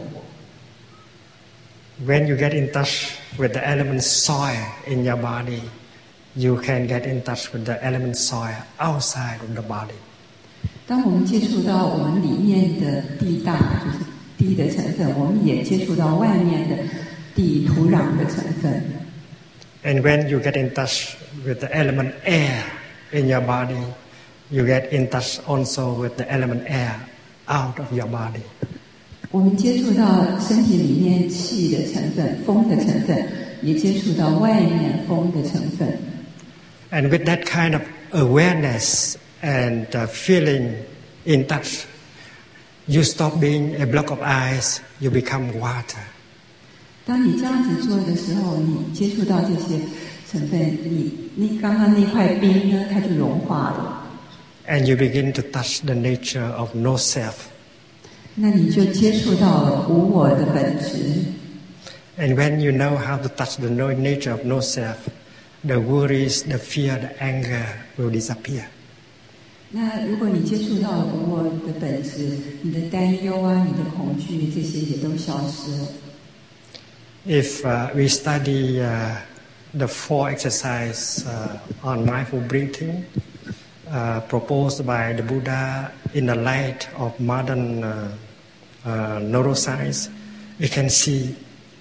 When you get in touch with the element soil in your body, you can get in touch with the element soil outside of the body. 当我们接触到我们里面的地大，就是地的成分，我们也接触到外面的地土壤的成分。 And when you get in touch with the element air in your body, you get in touch also with the element air out of your body. 我们接触到身体里面气的成分、风的成分，也接触到外面风的成分。 And with that kind of awareness and uh, feeling in touch, you stop being a block of ice, you become water. 当你这样子做的时候，你接触到这些成分，你你刚刚那块冰呢，它就融化了。 And you begin to touch the nature of no self. 那你就接触到了无我的本质。 And when you know how to touch the no nature of no self, the worries, the fear, the anger will disappear. 那如果你接触到了无我的本质，你的担忧啊，你的恐惧，这些也都消失了。 If uh, we study uh, the four exercises uh, on mindful breathing uh, proposed by the Buddha in the light of modern uh, uh, neuroscience, we can see,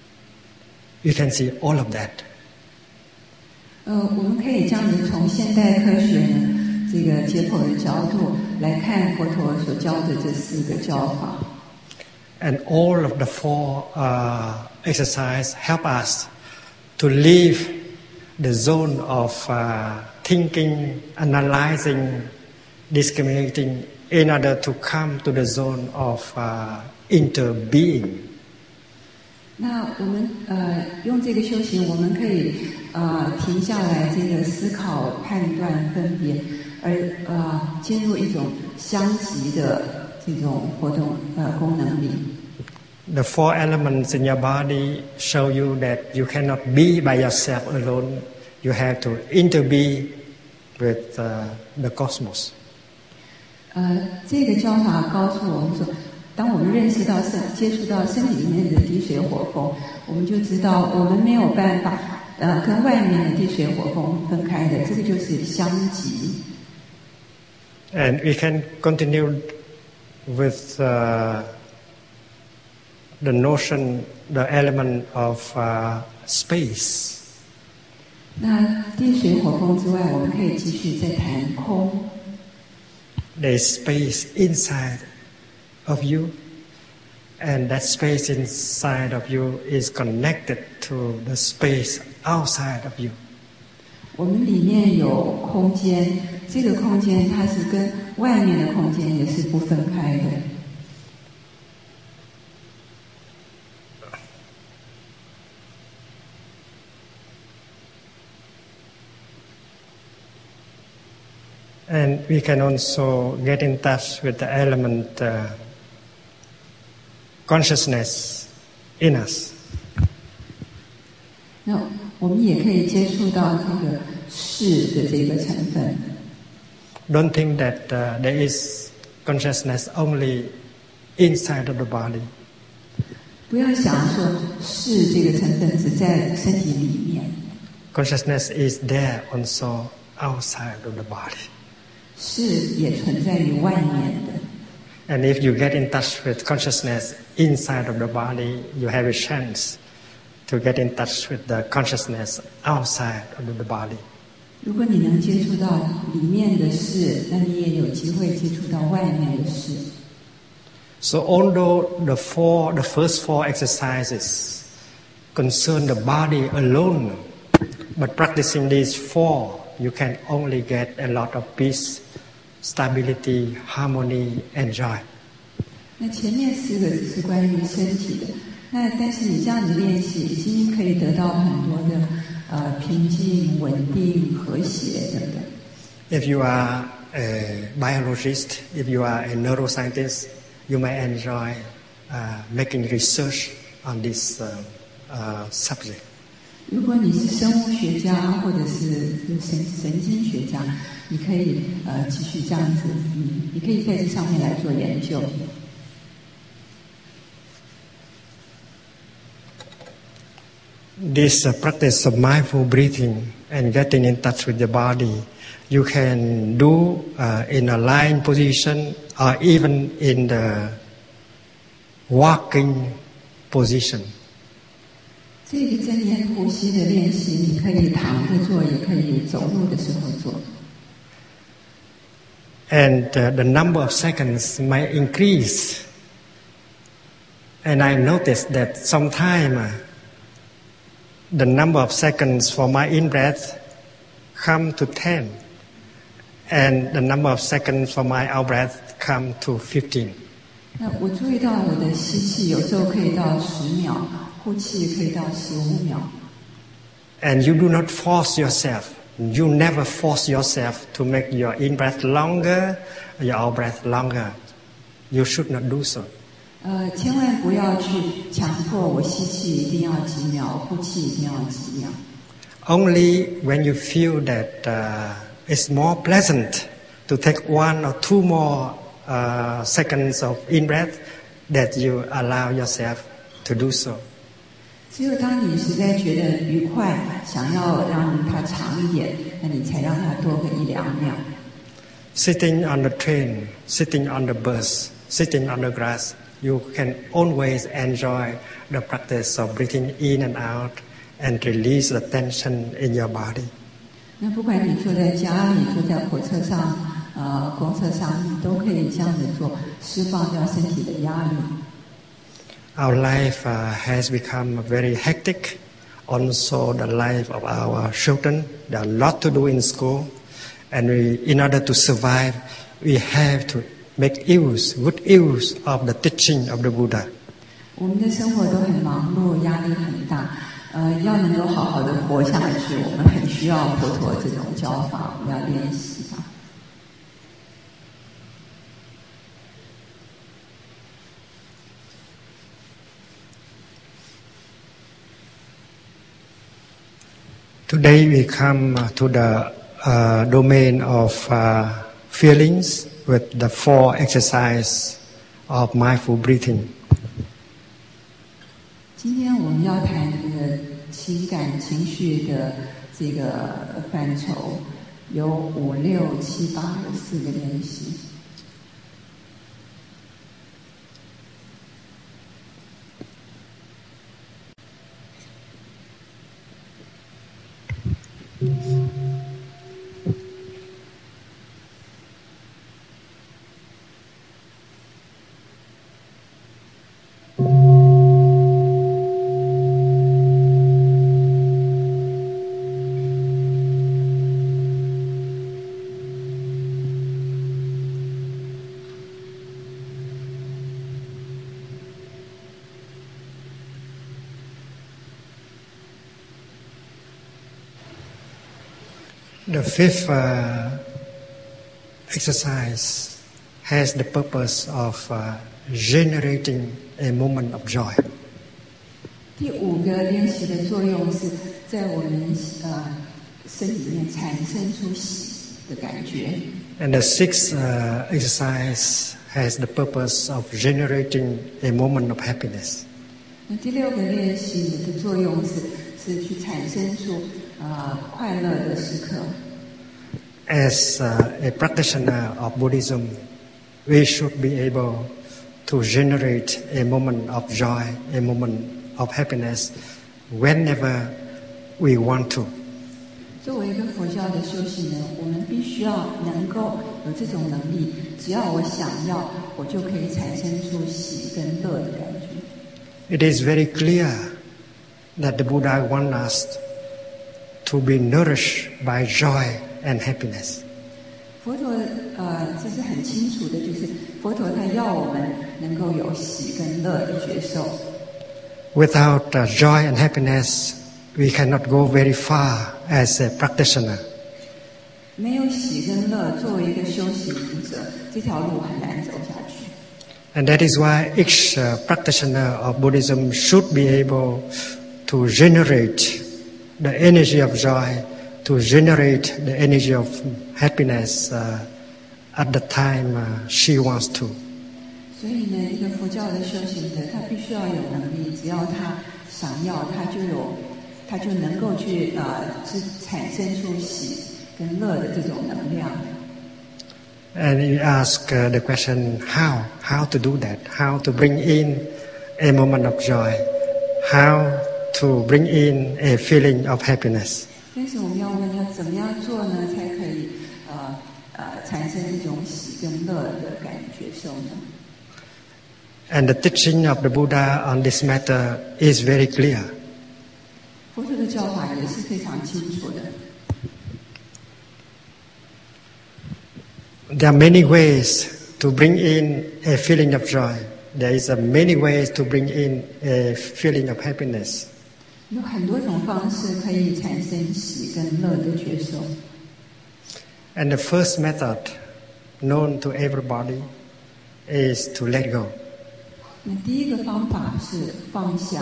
we can see all of that. 呃，我们可以这样子从现代科学呢这个解剖的角度来看佛陀所教的这四个教法。 And all of the four uh, exercises help us to leave the zone of uh, thinking, analyzing, discriminating, in order to come to the zone of uh, interbeing. 那我们呃用这个修行，我们可以呃停下来这个思考、判断、分别，而呃进入一种相即的这种活动呃功能里。 The four elements in your body show you that you cannot be by yourself alone. You have to interbe with uh, the cosmos. 呃，这个教法告诉我们说，当我们认识到身接触到身体里面的地水火风，我们就知道我们没有办法呃跟外面的地水火风分开的，这个就是相即。 And we can continue with uh, the notion, the element of uh, space. 那地水火风之外，我们可以继续再谈空。 there is space inside of you, and that space inside of you is connected to the space outside of you. 我们里面有空间，这个空间它是跟外面的空间也是不分开的。 And we can also get in touch with the element uh, consciousness in us. 那我们也可以接触到这个是的这个成分。 Don't think that uh, there is consciousness only inside of the body. 不要想说是这个成分只在身体里面。 Consciousness is there also outside of the body. 是也存在于外面的。 And if you get in touch with consciousness inside of the body, you have a chance to get in touch with the consciousness outside of the body. 如果你能接触到里面的事，那你也有机会接触到外面的事。 So although the four, the first four exercises concern the body alone, but practicing these four, you can only get a lot of peace, stability, harmony, and joy. 那前面四个只是关于身体的，那但是你这样子练习，已经可以得到很多的呃平静、稳定、和谐等等。 If you are a biologist, if you are a neuroscientist, you may enjoy uh, making research on this uh, uh, subject. 如果你是生物学家或者是神神经学家，你可以呃继续这样子，你你可以在这上面来做研究。 This uh, practice of mindful breathing and getting in touch with the body, you can do uh, in a lying position or even in the walking position. 这个正念呼吸的练习，你可以躺着做，也可以走路的时候做。 And uh, the number of seconds might increase. And I noticed that sometimes uh, the number of seconds for my in-breath come to ten. And the number of seconds for my out-breath come to fifteen. 那我注意到我的吸气有时候可以到十秒。呼气可以到十五秒。 And you do not force yourself. You never force yourself to make your in-breath longer, your out-breath longer. You should not do so. 呃，千万不要去强迫我吸气一定要几秒，呼气一定要几秒。 Only when you feel that uh, it's more pleasant to take one or two more uh, seconds of in-breath, that you allow yourself to do so. 只有当你实在觉得愉快，想要让它长一点，那你才让它多个一两秒。 Sitting on the train, sitting on the bus, sitting on the grass, you can always enjoy the practice of breathing in and out and release the tension in your body. 那不管你坐在家里，坐在火车上，呃，公车上，你都可以这样子做，释放掉身体的压力。 Our life uh, has become very hectic. Also, the life of our children. There are a lot to do in school, and we, in order to survive, we have to make use, good use of the teaching of the Buddha. 我们的生活都很忙碌，压力很大。呃，要能够好好的活下去，我们很需要佛陀这种教法，我们要练习它。 Today we come to the uh, domain of uh, feelings with the four exercises of mindful breathing. 今天我们要谈这个情感情绪的这个范畴，有五六七八有四个练习。 The fifth uh, exercise has the purpose of uh, generating a moment of joy. 第五个练习的作用是在我们呃身里面产生出喜的感觉。 And the sixth uh, exercise has the purpose of generating a moment of happiness. 那第六个练习的作用是是去产生出呃快乐的时刻。 As uh, a practitioner of Buddhism, we should be able to generate a moment of joy, a moment of happiness, whenever we want to. 作为一个佛教的修行人，我们必须要能够有这种能力，只要我想要，我就可以产生出喜跟乐的感觉。 It is very clear that the Buddha wants us to be nourished by joy and happiness. 佛陀呃，这是很清楚的，就是佛陀他要我们能够有喜跟乐的觉受。 Without uh, joy and happiness, we cannot go very far as a practitioner. 没有喜跟乐，作为一个修行者，这条路很难走下去。 And that is why each uh, practitioner of Buddhism should be able to generate the energy of joy, to generate the energy of happiness uh, at the time uh, she wants to. 所以呢，一个佛教的修行者，他必须要有能力，只要他想要，他就有，他就能够去呃，是产生出喜跟乐的这种能量。 And you ask uh, the question, how? How to do that? How to bring in a moment of joy? How to bring in a feeling of happiness? 但是我们要问，要怎么样做呢，才可以呃呃产生这种喜跟乐的感觉受呢？ And the teaching of the Buddha on this matter is very clear. 佛陀的教法也是非常清楚的。 There are many ways to bring in a feeling of joy. There is a many ways to bring in a feeling of happiness. 有很多种方式可以产生喜跟乐的觉受。 And the first method known to everybody is to let go. 那第一个方法是放下。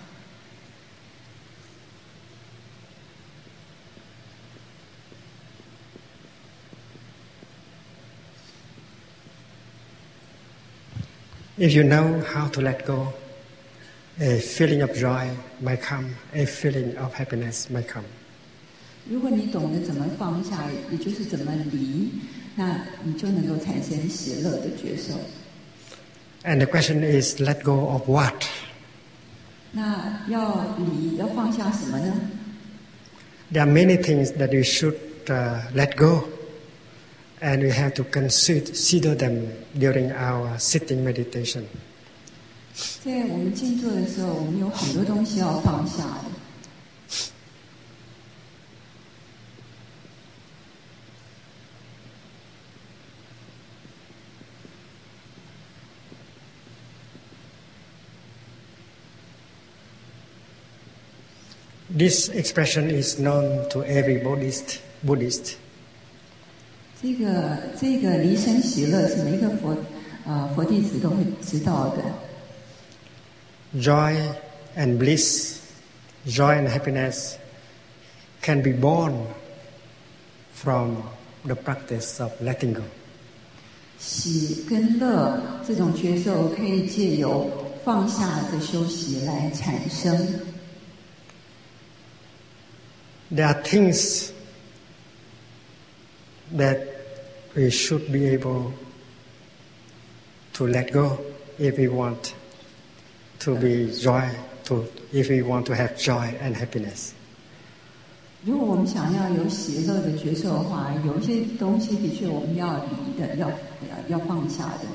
If you know how to let go, a feeling of joy might come, a feeling of happiness might come. 如果你懂得怎么放下，也就是怎么离，那你就能够产生喜乐的觉受。 And the question is, let go of what? 那要离，要放下什么呢？ There are many things that we should uh, let go, and we have to consider them during our sitting meditation. 在我们静坐的时候，我们有很多东西要放下的。 This expression is known to every Buddhist. Buddhist. 这个这个离生喜乐是每一个佛呃佛弟子都会知道的。 Joy and bliss, joy and happiness can be born from the practice of letting go. 喜跟乐这种觉受可以借由放下的修习来产生。 There are things that we should be able to let go if we want to be joy, to if we want to have joy and happiness. 如果我们想要有喜乐的觉受的话，有一些东西的确我们要离的，要要要放下的。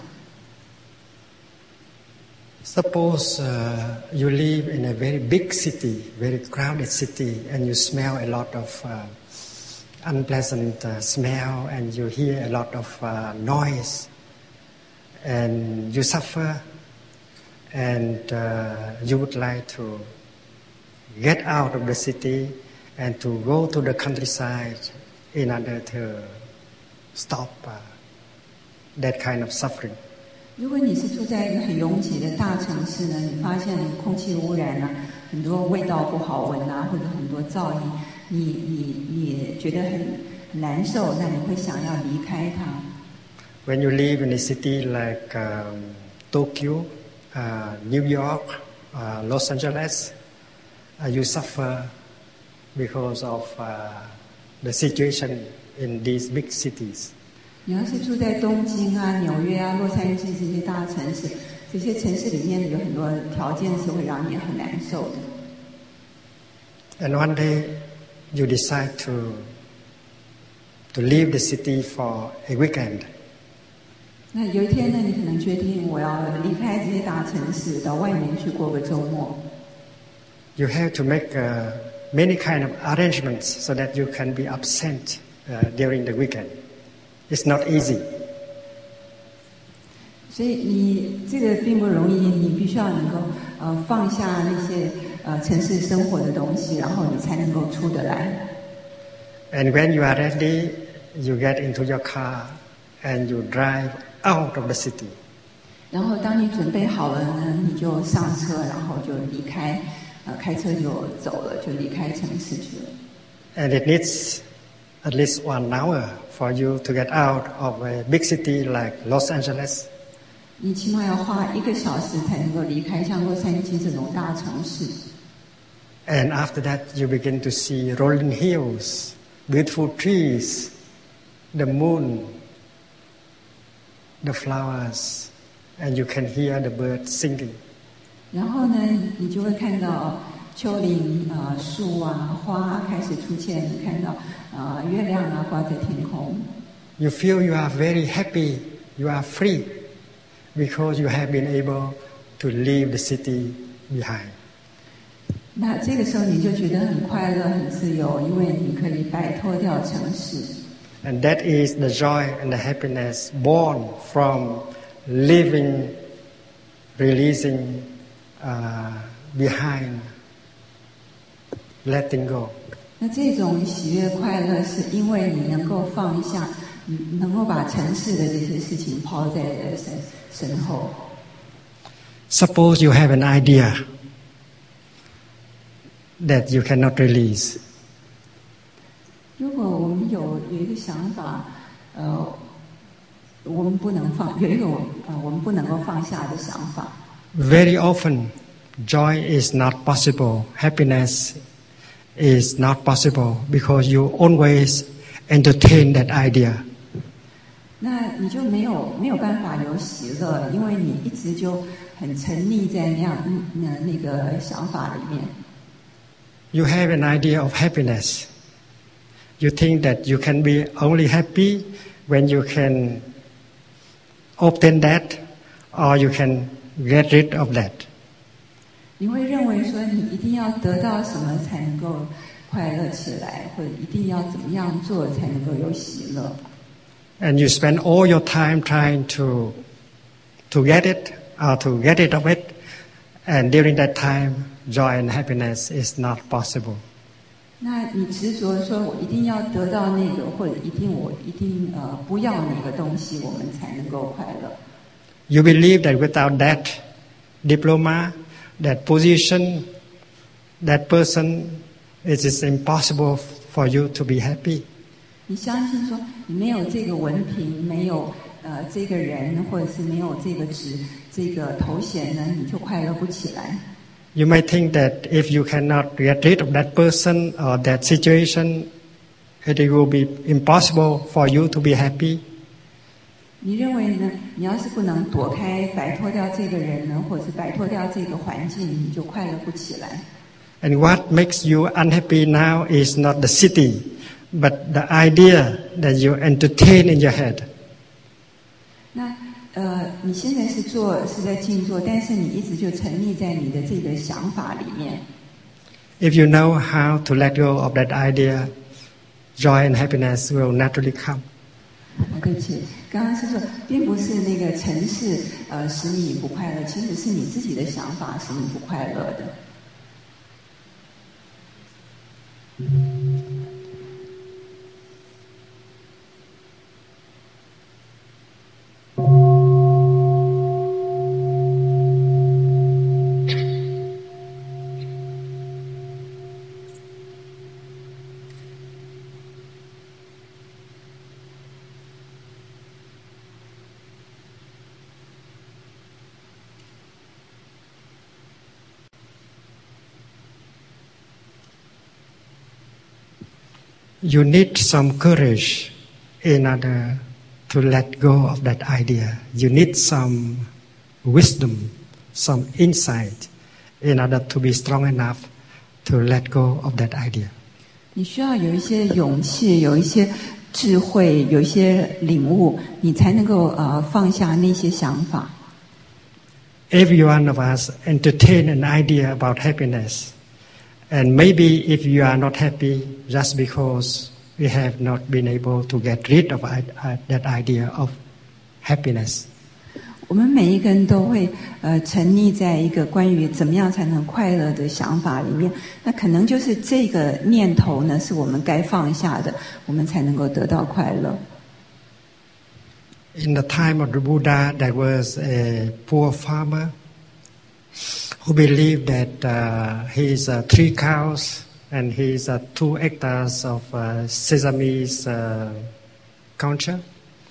Suppose uh, you live in a very big city, very crowded city, and you smell a lot of uh, unpleasant uh, smell, and you hear a lot of uh, noise, and you suffer, and uh, you would like to get out of the city and to go to the countryside in order to stop uh, that kind of suffering. 如果你是住在一个很拥挤的大城市呢，你发现空气污染啊，很多味道不好闻啊，或者很多噪音，你你你觉得很很难受，那你会想要离开它。 When you live in a city like um, Tokyo, uh, New York, uh, Los Angeles, uh, you suffer because of uh, the situation in these big cities. 你要是住在东京啊、纽约啊、洛杉矶这些大城市，这些城市里面有很多条件是会让你很难受的。 And one day, you decide to to leave the city for a weekend. 那有一天呢，你可能决定我要离开这些大城市，到外面去过个周末。 You have to make uh, many kind of arrangements so that you can be absent uh, during the weekend. It's not easy. 所以你这个并不容易，你必须要能够呃放下那些呃城市生活的东西，然后你才能够出得来。 And when you are ready, you get into your car and you drive out of the city. 然后当你准备好了呢，你就上车，然后就离开，呃，开车就走了，就离开城市去了。 And it needs at least one hour for you to get out of a big city like Los Angeles. 你起码要花一个小时才能够离开像洛杉矶这种大城市。 And after that, you begin to see rolling hills, beautiful trees, the moon, the flowers, and you can hear the birds singing. 然后呢，你就会看到丘陵啊、呃、树啊、花开始出现，你看到啊、呃、月亮啊挂在天空。 You feel you are very happy, you are free, because you have been able to leave the city behind. 那这个时候你就觉得很快乐、很自由，因为你可以摆脱掉城市。 And that is the joy and the happiness born from living, releasing uh, behind, letting go. 那这种喜悦快乐，是因为你能够放下，你能够把尘世的这些事情抛在身身后。 Suppose you have an idea that you cannot release. 如果我们有有一个想法，呃，我们不能放，有一个呃我们不能够放下的想法。 Very often, joy is not possible. Happiness is not possible because you always entertain that idea. 那你就没有没有办法有喜乐，因为你一直就很沉溺在那样那那个想法里面。 You have an idea of happiness. You think that you can be only happy when you can obtain that, or you can get rid of that. 你会认为说你一定要得到什么才能够快乐起来，或者一定要怎么样做才能够有喜乐。 And you spend all your time trying to to get it or to get rid of it, and during that time, joy and happiness is not possible. 那你执着说我一定要得到那个，或者一定我一定呃不要哪个东西，我们才能够快乐。 You believe that without that diploma, that position, that person, it is impossible for you to be happy. 你相信说你没有这个文凭，没有呃这个人，或者是没有这个职、这个头衔呢，你就快乐不起来。 You may think that if you cannot get rid of that person or that situation, it will be impossible for you to be happy. 你认为呢？你要是不能躲开、摆脱掉这个人呢，或者是摆脱掉这个环境，你就快乐不起来。 And what makes you unhappy now is not the city, but the idea that you entertain in your head. 那呃，你现在是做是在静坐，但是你一直就沉溺在你的这个想法里面。 If you know how to let go of that idea, joy and happiness will naturally come. 对不起，刚刚是说，并不是那个城市呃使你不快乐，其实是你自己的想法使你不快乐的。 you need some courage in order to let go of that idea. You need some wisdom, some insight in order to be strong enough to let go of that idea. 你需要有一些勇气，有一些智慧，有一些领悟，你才能够呃放下那些想法。 Every one of us entertain an idea about happiness, and maybe if you are not happy, just because we have not been able to get rid of that idea of happiness. 我们每一个人都会呃沉溺在一个关于怎么样才能快乐的想法里面，那可能就是这个念头呢是我们该放下的，我们才能够得到快乐。 In the time of the Buddha, there was a poor farmer who believed that uh, his uh, three cows and his uh, two hectares of uh, sesame's uh, culture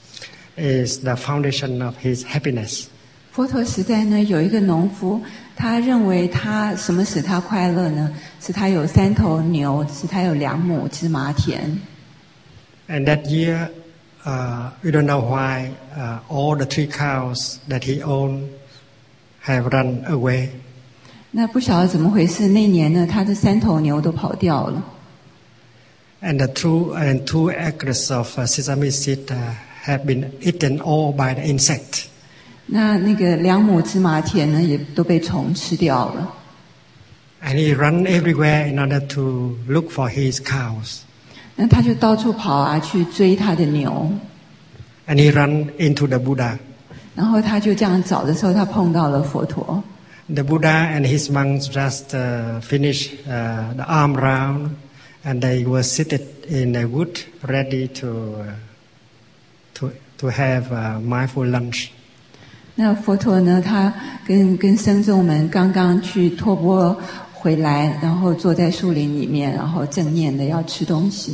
is the foundation of his happiness. 佛陀时代呢，有一个农夫，他认为他什么使他快乐呢？是他有三头牛，是他有两亩芝麻田。 And that year, uh, we don't know why uh, all the three cows that he owned have run away. 那不晓得怎么回事，那年呢，他的三头牛都跑掉了。 And the two and two acres of uh, sesame seed uh, have been eaten all by the insect. 那那个两亩芝麻田呢，也都被虫吃掉了。 And he ran everywhere in order to look for his cows. 那他就到处跑啊，去追他的牛。 And he ran into the Buddha. 然后他就这样找的时候，他碰到了佛陀。 The Buddha and his monks just uh, finished uh, the arm round, and they were seated in a wood, ready to uh, to to have a mindful lunch. 那佛陀呢，他跟跟僧众们刚刚去托钵回来，然后坐在树林里面，然后正念的要吃东西。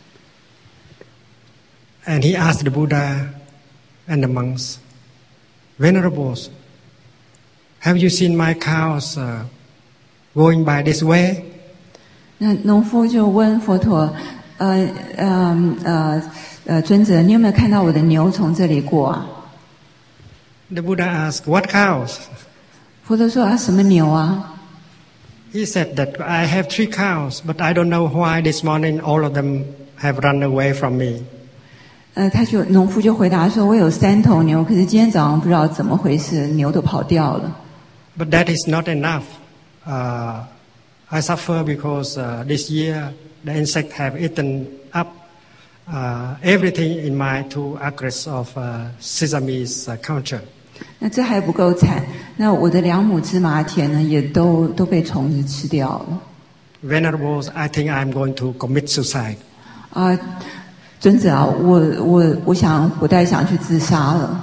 And he asked the Buddha and the monks, "Venerables, have you seen my cows uh, going by this way?" 那农夫就问佛陀，呃呃呃呃，尊者，你有没有看到我的牛从这里过啊？ The Buddha asked, "What cows?" 佛陀说啊，什么牛啊？ He said that I have three cows, but I don't know why this morning all of them have run away from me. 呃，他就农夫就回答说，我有三头牛，可是今天早上不知道怎么回事，牛都跑掉了。 But that is not enough. Uh, I suffer because uh, this year the insects have eaten up uh, everything in my two acres of uh, sesame's uh, culture. 那这还不够惨，那我的两亩芝麻田呢，也都都被虫子吃掉了。 Venerables, I think I'm going to commit suicide. 啊、呃，尊者啊，我我我想不太想去自杀了。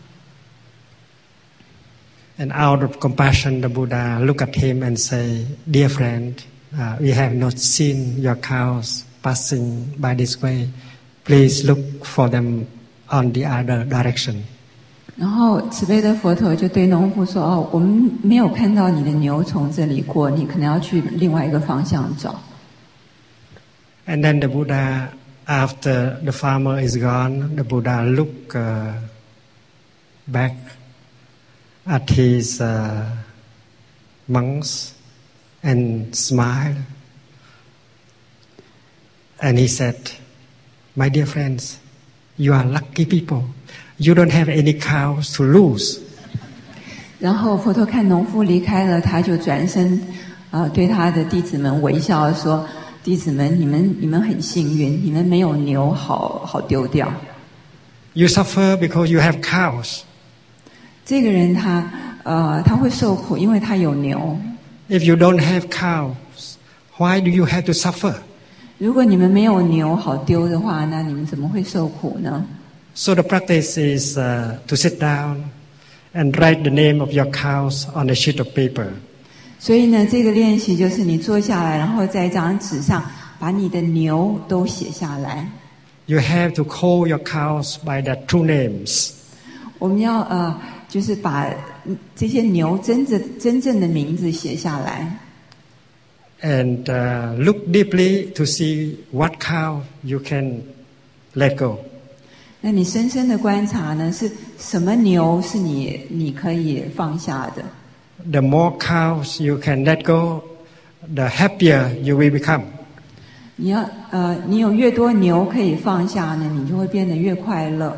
And out of compassion, the Buddha looked at him and say, "Dear friend, uh, we have not seen your cows passing by this way. Please look for them on the other direction." 然后慈悲的佛陀就对农夫说：“哦，我们没有看到你的牛从这里过，你可能要去另外一个方向找。” And then the Buddha, after the farmer is gone, the Buddha looked uh, back at his uh, monks and smiled. And he said, "My dear friends, you are lucky people. You don't have any cows to lose." 然后佛陀看农夫离开了，他就转身，呃，对他的弟子们微笑说：“弟子们，你们你们很幸运，你们没有牛好好丢掉。” You suffer because you have cows. 这个人他呃他会受苦，因为他有牛。 If you don't have cows, why do you have to suffer? 如果你们没有牛好丢的话，那你们怎么会受苦呢？ So the practice is uh, to sit down and write the name of your cows on a sheet of paper. 所以呢，这个练习就是你坐下来，然后在一张纸上把你的牛都写下来。 You have to call your cows by their true names. 我们要呃，就是把这些牛真正真正的名字写下来。 and uh, look deeply to see what cow you can let go. 那你深深的观察呢，是什么牛是你你可以放下的？ The more cows you can let go, the happier you will become. 你要呃，你有越多牛可以放下呢，你就会变得越快乐。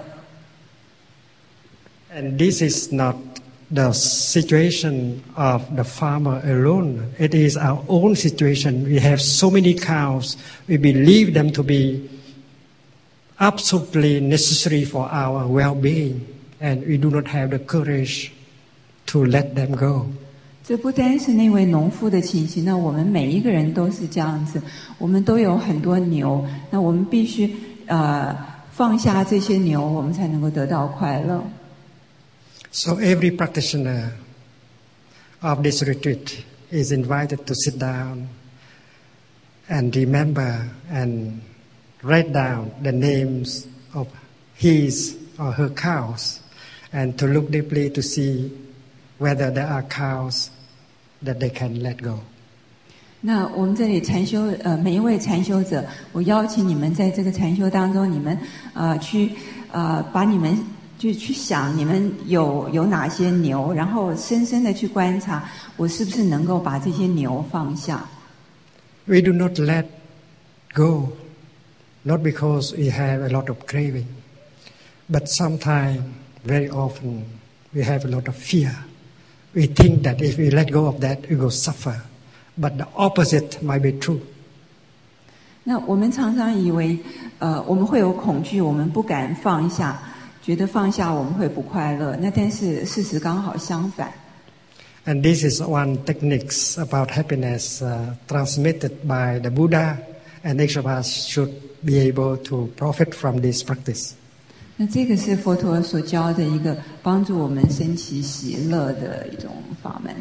And this is not the situation of the farmer alone. It is our own situation. We have so many cows. We believe them to be absolutely necessary for our well-being, and we do not have the courage to let them go. 这不单是那位农夫的情形，那我们每一个人都是这样子。我们都有很多牛，那我们必须呃放下这些牛，我们才能够得到快乐。 So every practitioner of this retreat is invited to sit down and remember and write down the names of his or her cows, and to look deeply to see whether there are cows that they can let go. 那我们这里禅修，呃，每一位禅修者，我邀请你们在这个禅修当中，你们呃去呃把你们就去想你们有有哪些牛，然后深深的去观察，我是不是能够把这些牛放下。 We do not let go, not because we have a lot of craving, but sometimes, very often, we have a lot of fear. We think that if we let go of that, we will suffer. But the opposite might be true. 那我们常常以为，呃，我们会有恐惧，我们不敢放下，觉得放下我们会不快乐。那但是事实刚好相反。 And this is one technique about happiness uh, transmitted by the Buddha, and each of us should be able to profit from this practice. 那这个是佛陀所教的一个帮助我们升起喜乐的一种法门。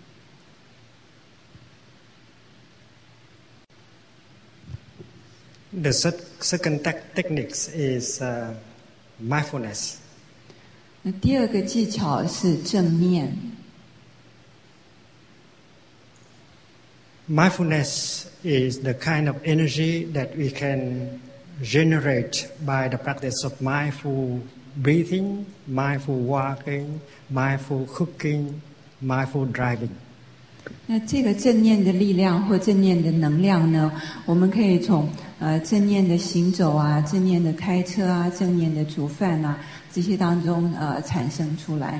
The second te- technique is uh, mindfulness. 那第二个技巧是正念。 Mindfulness is the kind of energy that we can generate by the practice of mindful breathing, mindful walking, mindful cooking, mindful driving. 那这个正念的力量或正念的能量呢，我们可以从呃正念的行走啊、正念的开车啊、正念的煮饭啊这些当中呃产生出来。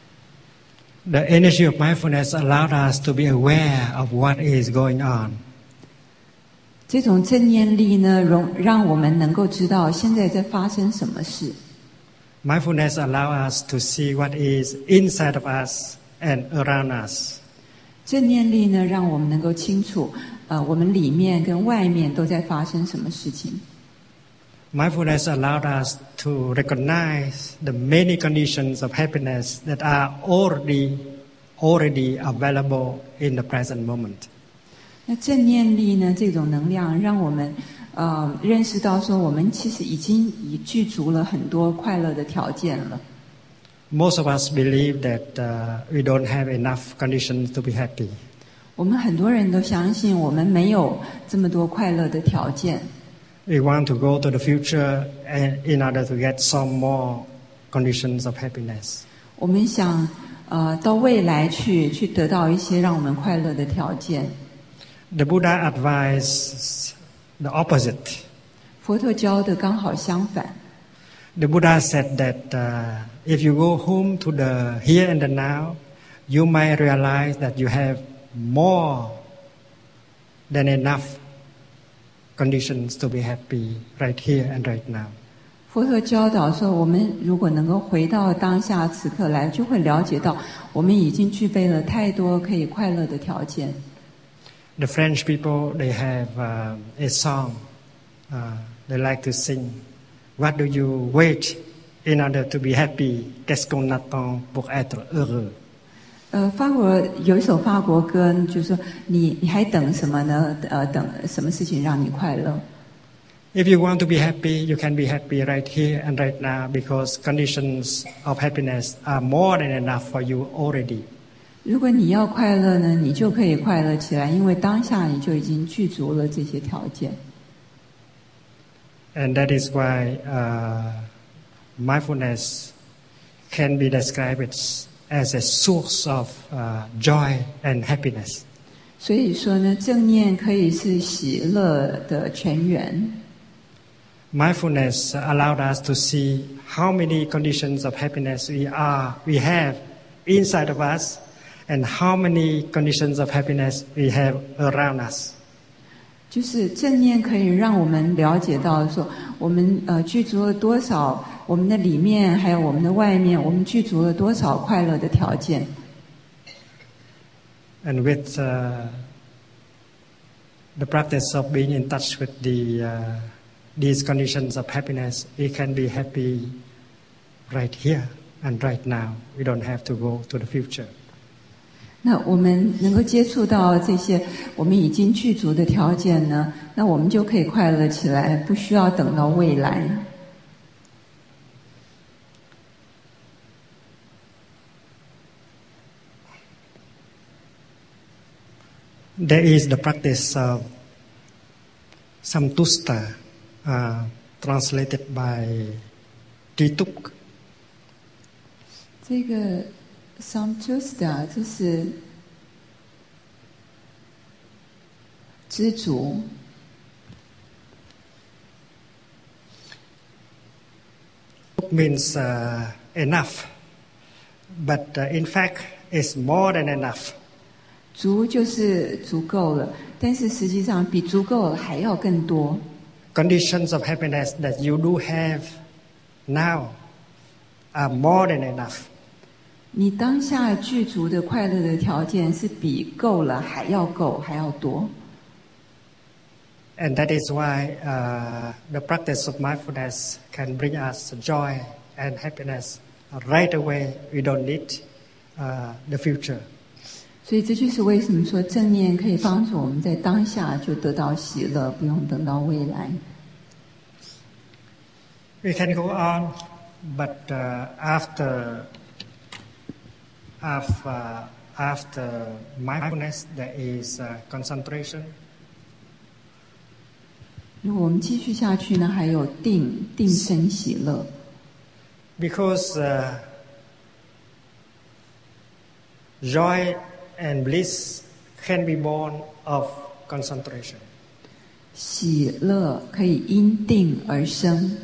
The energy of mindfulness allowed us to be aware of what is going on. 这种正念力呢，容让我们能够知道现在在发生什么事。 Mindfulness allows us to see what is inside of us and around us. 正念力呢，让我们能够清楚，呃，我们里面跟外面都在发生什么事情。 Mindfulness allowed us to recognize the many conditions of happiness that are already already available in the present moment. 那正念力呢，这种能量让我们呃认识到说，我们其实已经已具足了很多快乐的条件了。 Most of us believe that uh, we don't have enough conditions to be happy. 我们很多人都相信，我们没有这么多快乐的条件。 We want to go to the future and in order to get some more conditions of happiness. 我们想呃到未来去去得到一些让我们快乐的条件。 The Buddha advised the opposite. 佛陀教的刚好相反。 The Buddha said that uh, if you go home to the here and the now, you might realize that you have more than enough conditions to be happy right here and right now. 佛陀教导说，我们如果能够回到当下此刻来，就会了解到我们已经具备了太多可以快乐的条件。 The French people, they have uh, a song uh, they like to sing. What do you wait in order to be happy? Qu'est-ce qu'on attend pour être heureux? 呃，法国有一首法国歌，就是说你你还等什么呢？呃，等什么事情让你快乐？ If you want to be happy, you can be happy right here and right now because conditions of happiness are more than enough for you already. 如果你要快乐呢，你就可以快乐起来，因为当下你就已经具足了这些条件。 And that is why uh, mindfulness can be described as a source of uh, joy and happiness. 所以说呢，正念可以是喜乐的泉源。 Mindfulness allowed us to see how many conditions of happiness we are, we have inside of us, and how many conditions of happiness we have around us. 就是正念可以让我们了解到说，我们呃具足了多少，我们的里面还有我们的外面，我们具足了多少快乐的条件。 And with uh, the practice of being in touch with the uh, these conditions of happiness, we can be happy right here and right now. We don't have to go to the future. 那我们能够接触到这些我们已经具足的条件呢，那我们就可以快乐起来，不需要等到未来。 There is the practice of Samtusta, uh, translated by Trituk. 这个 Samtusta 就是知足。 Means uh, enough, but uh, in fact, it's more than enough. 足就是足够了，但是实际上比足够了还要更多。 Conditions of happiness that you do have now are more than enough. 你当下具足的快乐的条件是比够了还要够，还要多。 And that is why uh, the practice of mindfulness can bring us joy and happiness right away. We don't need uh, the future. 所以这就是为什么说正念可以帮助我们在当下就得到喜乐，不用等到未来。 We can go on, but uh, after after after mindfulness, there is uh, concentration. 如果我们继续下去呢，还有定定生喜乐。 Because uh, joy and bliss can be born of concentration. 喜乐可以因定而生。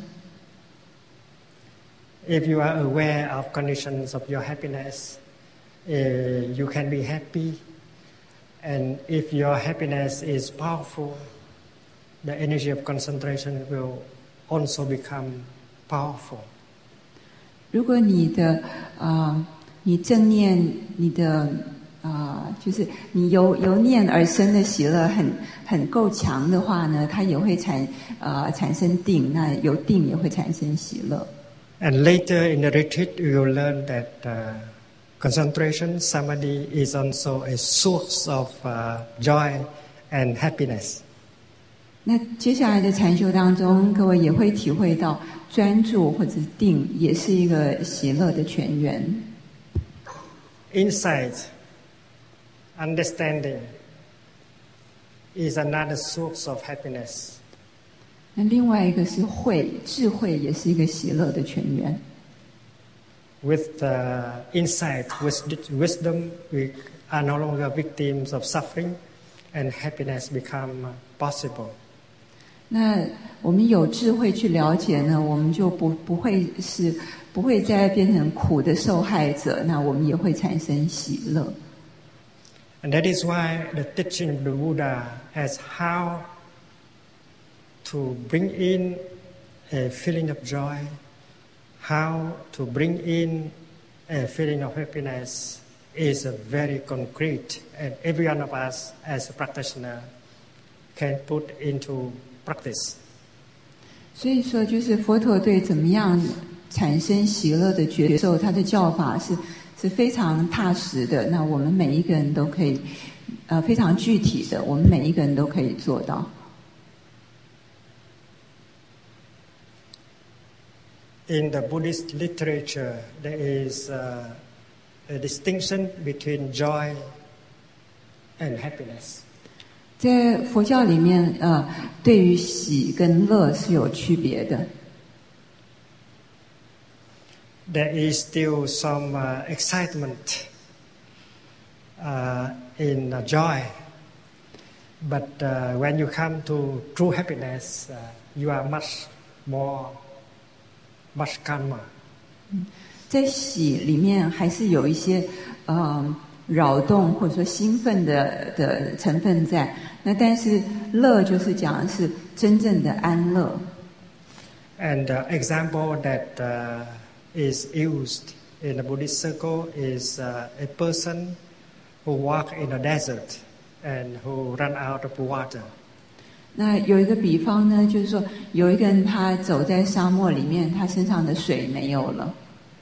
If you are aware of conditions of your happiness, uh, you can be happy. And if your happiness is powerful, the energy of concentration will also become powerful. 如果你的啊、呃，你正念，你的啊、呃，就是你由由念而生的喜乐很很够强的话呢，它也会产啊、呃、产生定，那由定也会产生喜乐。 And later in the retreat, we will learn that uh, concentration, samadhi, is also a source of uh, joy and happiness. 那接下来的禅修当中，各位也会体会到专注或者定也是一个喜乐的泉源。 Insight, understanding, is another source of happiness. 那另外一个是慧，智慧也是一个喜乐的泉源。 With uh, insight, with wisdom, we are no longer victims of suffering, and happiness become possible. 那我们有智慧去了解呢，我们就不不会是不会再变成苦的受害者，那我们也会产生喜乐。 And that is why the teaching of the Buddha as how to bring in a feeling of joy, how to bring in a feeling of happiness is a very concrete, and every one of us as a practitioner can put into practice. 所以说，就是佛陀对怎么样产生喜乐的觉受，他的教法是是非常踏实的。那我们每一个人都可以，呃，非常具体的，我们每一个人都可以做到。 In the Buddhist literature, there is uh, a distinction between joy and happiness. 在佛教里面，呃，对于喜跟乐是有区别的。 There is still some uh, excitement uh, in uh, joy, but uh, when you come to true happiness, uh, you are much more, much calmer. 在喜里面还是有一些呃扰动或者说兴奋的的成分在，那但是乐就是讲的是真正的安乐。 And the example that uh, is used in the Buddhist circle is uh, a person who walk in a desert and who run out of water. 那有一个比方呢，就是说有一个人他走在沙漠里面，他身上的水没有了。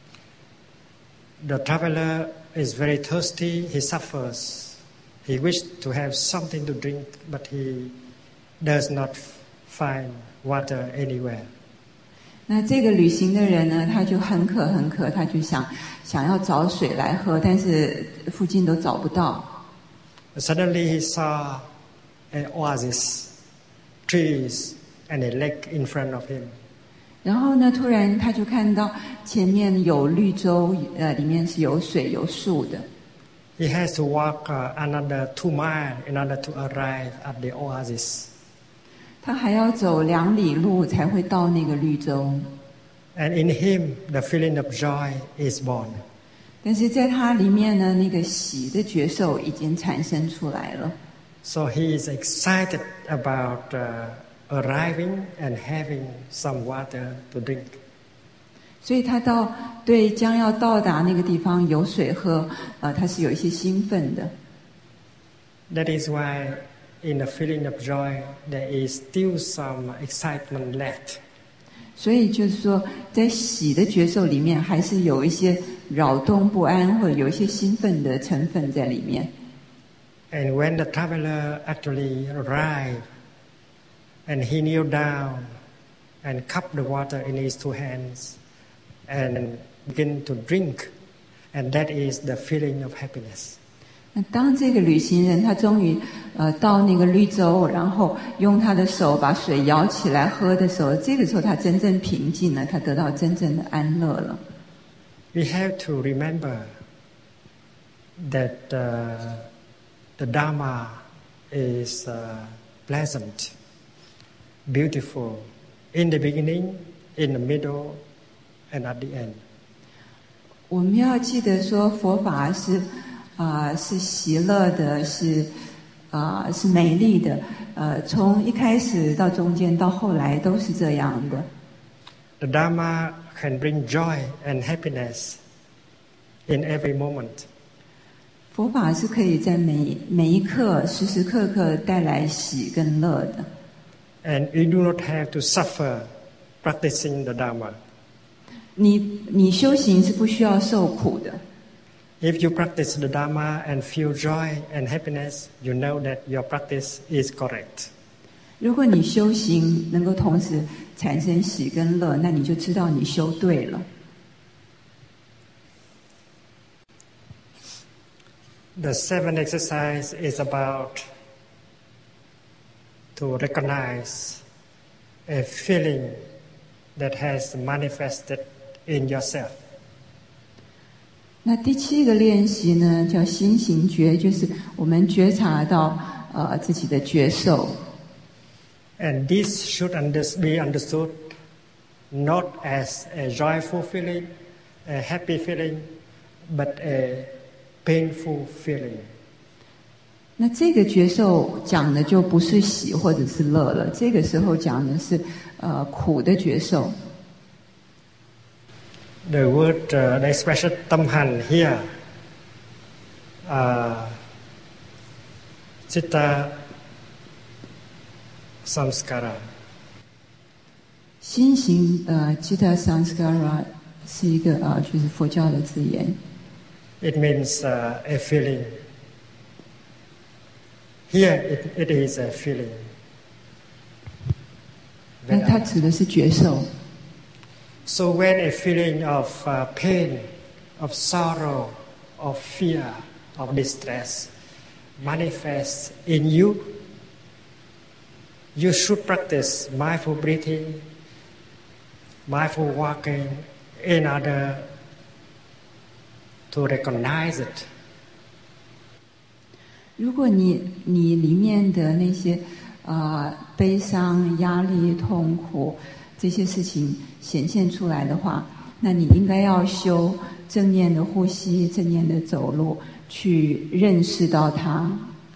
The traveler is very thirsty, he suffers. He wishes to have something to drink, but he does not find water anywhere. 那这个旅行的人呢，他就很渴很渴，他就想想要找水来喝，但是附近都找不到。 Suddenly he saw an oasis, trees, and a lake in front of him. 然后呢，突然他就看到前面有绿洲，呃，里面是有水有树的。 He has to walk uh, another two miles in order to arrive at the oasis. 他还要走两里路才会到那个绿洲。 And in him, the feeling of joy is born. 但是在他里面呢，那个喜的觉受已经产生出来了。 So he is excited about uh, arriving and having some water to drink. 所以他到对将要到达那个地方有水喝，呃，他是有一些兴奋的。 That is why in the feeling of joy, there is still some excitement left. 所以就是说，在喜的觉受里面，还是有一些扰动不安，或者有一些兴奋的成分在里面。 And when the traveler actually arrived, and he kneeled down and cupped the water in his two hands and began to drink, and that is the feeling of happiness. 那当这个旅行人他终于呃到那个绿洲，然后用他的手把水舀起来喝的时候，这个时候他真正平静了，他得到真正的安乐了。 We have to remember that uh, the Dharma is uh, pleasant, beautiful, in the beginning, in the middle, and at the end. 我们要记得说，佛法是啊、呃、是喜乐的，是啊、呃、是美丽的，呃，从一开始到中间到后来都是这样的。 The Dharma can bring joy and happiness in every moment. 佛法是可以在每每一刻、时时刻刻带来喜跟乐的。 And you do not have to suffer practicing the Dharma. 你你修行是不需要受苦的。 If you practice the Dharma and feel joy and happiness, you know that your practice is correct. 如果你修行能够同时产生喜跟乐，那你就知道你修对了。 The seventh exercise is about to recognize a feeling that has manifested in yourself. 那第七个练习呢，叫心行觉，就是我们觉察到呃自己的觉受。 And this should under, be understood not as a joyful feeling, a happy feeling, but a painful feeling. 那这个觉受讲的就不是喜或者是乐了，这个时候讲的是呃苦的觉受。 The word, uh, the expression tâm hành here, uh, chitta samskara. 心行呃 chitta samskara 是一个啊、呃，就是佛教的字眼。 It means uh, a feeling. Here it, it is a feeling. 那它指的是觉受。 So when a feeling of uh, pain, of sorrow, of fear, of distress manifests in you, you should practice mindful breathing, mindful walking in order to recognize it. 如果你你里面的那些啊、呃、悲伤、压力、痛苦这些事情显现出来的话，那你应该要修正念的呼吸、正念的走路，去认识到它。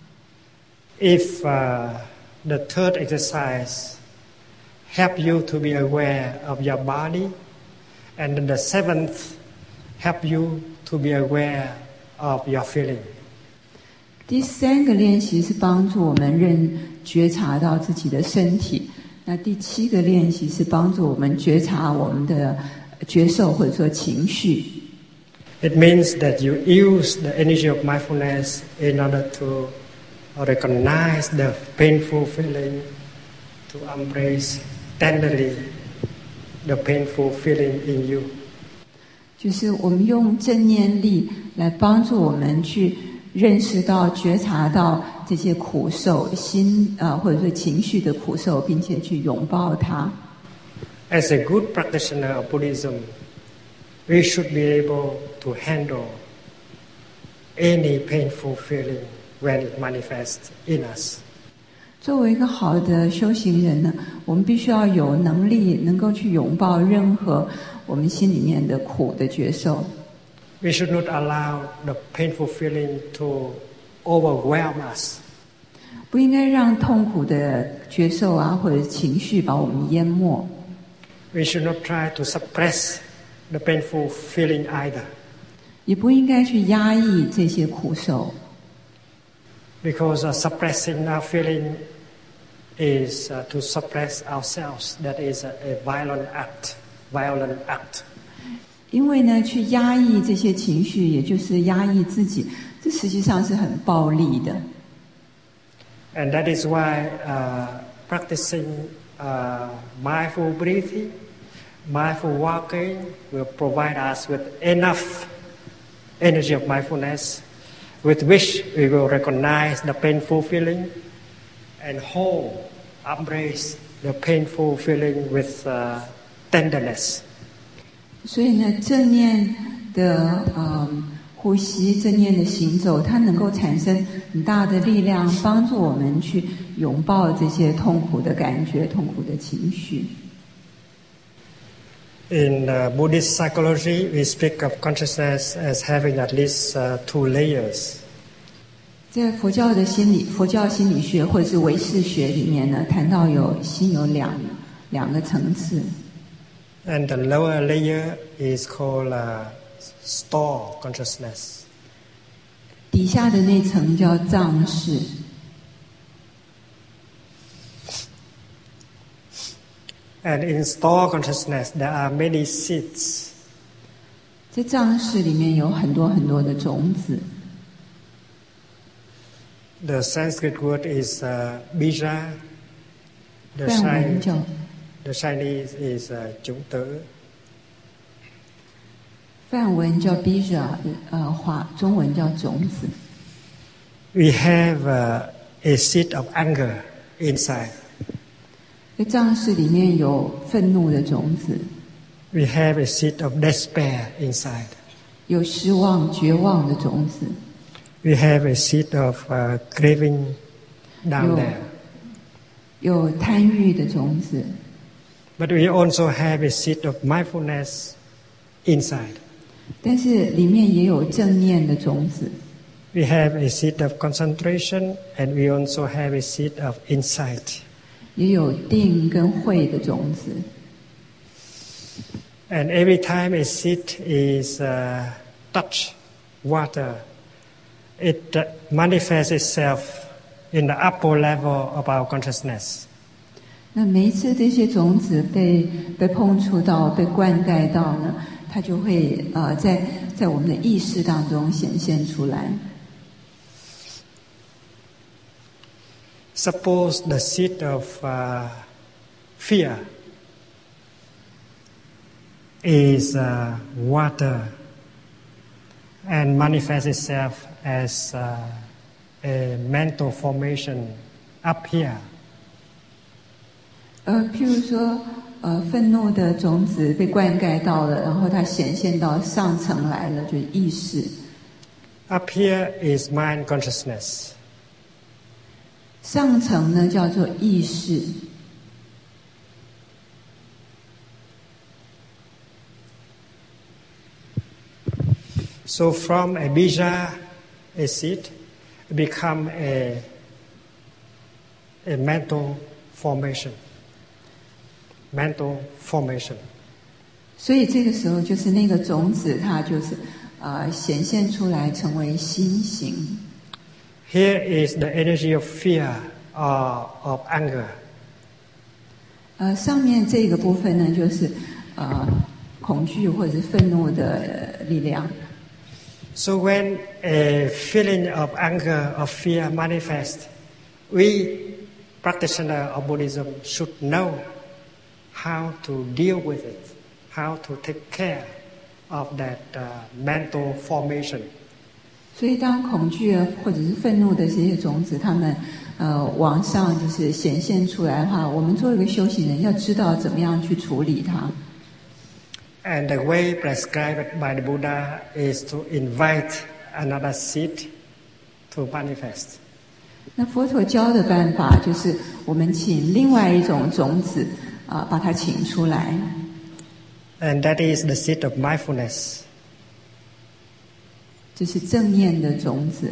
If uh, the third exercise help you to be aware of your body, and then the seventh help you to be aware of your feeling. 第三个练习是帮助我们认觉察到自己的身体，那第七个练习是帮助我们觉察我们的觉受或者说情绪。 It means that you use the energy of mindfulness in order to recognize the painful feeling, to embrace tenderly the painful feeling in you. 就是我们用正念力来帮助我们去认识到、觉察到这些苦受、心啊、呃、或者说情绪的苦受，并且去拥抱它。 As a good practitioner of Buddhism, we should be able to handle any painful feeling when it manifests in us. 作为一个好的修行人呢，我们必须要有能力能够去拥抱任何我们心里面的苦的觉受。 We should not allow the painful feeling to overwhelm us. 不应该让痛苦的觉受啊或者情绪把我们淹没。 We should not try to suppress the painful feeling either. 也不应该去压抑这些苦受。 Because uh, suppressing our feeling is uh, to suppress ourselves. That is a, a violent act. Violent act. 因为呢，去压抑这些情绪，也就是压抑自己，这实际上是很暴力的。 And that is why uh, practicing uh, mindful breathing, mindful walking will provide us with enough energy of mindfulness, with which we will recognize the painful feeling and hold, embrace the painful feeling with uh, tenderness. 所以呢，正念的呃呼吸、正念的行走，它能够产生很大的力量，帮助我们去拥抱这些痛苦的感觉、痛苦的情绪。 In uh, Buddhist psychology, we speak of consciousness as having at least uh, two layers. 在佛教的心理、佛教心理学或者是唯识学里面呢，谈到有心有两两个层次。 And the lower layer is called uh, store consciousness. 底下的那层叫藏识。 And in store consciousness, there are many seeds. 在藏识里面有很多很多的种子。 The Sanskrit word is uh, bija. The, 梵文 Chinese, 叫 the Chinese is uh, 种子. 梵文叫 bija， 呃，华中文叫种子。 We have uh, a seed of anger inside. 在藏识里面有愤怒的种子， We have a seed of despair inside. 有失望、绝望的种子， We have a seed of uh, craving down 有 there. 有贪欲的种子， But we also have a seed of mindfulness inside. 但是里面也有正念的种子。 We have a seed of concentration, and we also have a seed of insight. 也有定跟慧的种子， And every time a seed is uh, touch water, it uh, manifests itself in the upper level of our consciousness. 那每一次这些种子被被碰触到、被灌溉到呢，它就会呃在在我们的意识当中显现出来。 Suppose the seed of uh, fear is uh, water. and manifest itself as uh, a mental formation up here. 呃，譬如说，呃，愤怒的种子被灌溉到了，然后它显现到上层来了，就是意识。 Up here is mind consciousness. 上层呢叫做意识。 So from a bija, a seed, become a a mental formation. Mental formation. 所以这个时候就是那个种子，它就是呃显现出来成为心形。 Here is the energy of fear or of anger. 呃，上面这个部分呢，就是呃恐惧或者是愤怒的力量。 So when a feeling of anger or fear manifests, we practitioner of Buddhism should know how to deal with it, how to take care of that uh, mental formation. 所以，当恐惧或者是愤怒的这些种子，它们呃往上就是显现出来的话，我们作为一个修行人，要知道怎么样去处理它。 And the way prescribed by the Buddha is to invite another seed to manifest. 那佛陀教的办法就是我们请另外一种种子啊、呃，把它请出来。 And that is the seed of mindfulness. 这是正念的种子。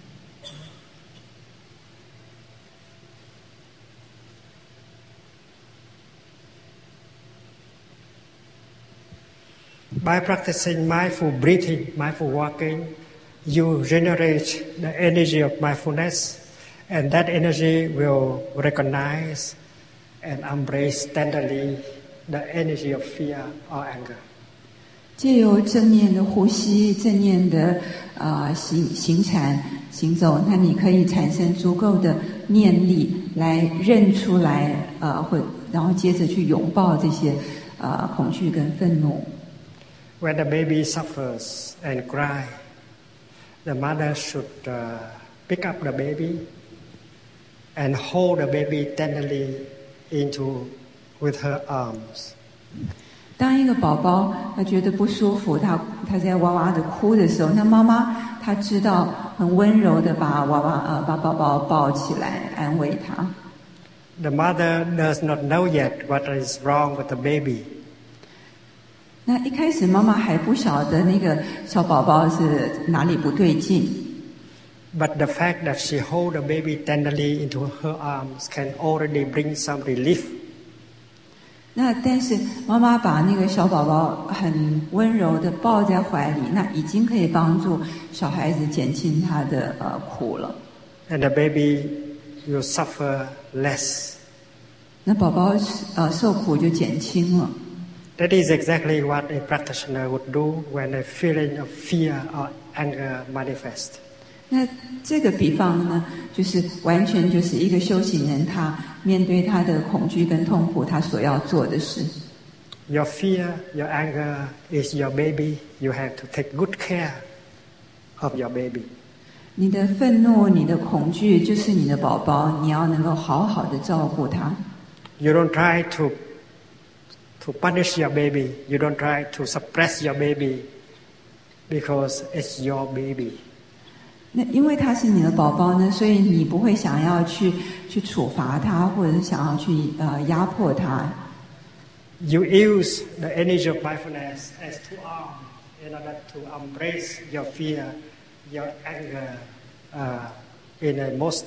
By practicing mindful breathing, mindful walking, you generate the energy of mindfulness, and that energy will recognize and embrace tenderly the energy of fear or anger. 借由正念的呼吸、正念的啊、呃、行行禅行走，那你可以产生足够的念力来认出来，呃，或然后接着去拥抱这些呃恐惧跟愤怒。 When the baby suffers and cries, the mother should uh, pick up the baby and hold the baby tenderly into with her arms. 当一个宝宝他觉得不舒服，他他在哇哇的哭的时候，那妈妈她知道很温柔的把娃娃呃把宝宝抱起来，安慰他。 The mother does not know yet what is wrong with the baby. 那一开始妈妈还不晓得那个小宝宝是哪里不对劲。 But the fact that she holds the baby tenderly into her arms can already bring some relief. 那但是妈妈把那个小宝宝很温柔的抱在怀里，那已经可以帮助小孩子减轻他的呃苦了。 And the baby will suffer less. 那宝宝呃受苦就减轻了。 That is exactly what a practitioner would do when a feeling of fear or anger manifests. 那这个比方呢，就是完全就是一个修行人他面对他的恐惧跟痛苦，他所要做的事。 Your fear, your anger is your baby. You have to take good care of your baby. 你的愤怒、你的恐惧就是你的宝宝，你要能够好好的照顾他。 You don't try to to punish your baby. You don't try to suppress your baby because it's your baby. 那因为他是你的宝宝呢，所以你不会想要去去处罚他，或者是想要去呃压迫他。 You use the energy of mindfulness as two arms in order to embrace your fear, your anger, uh, in a most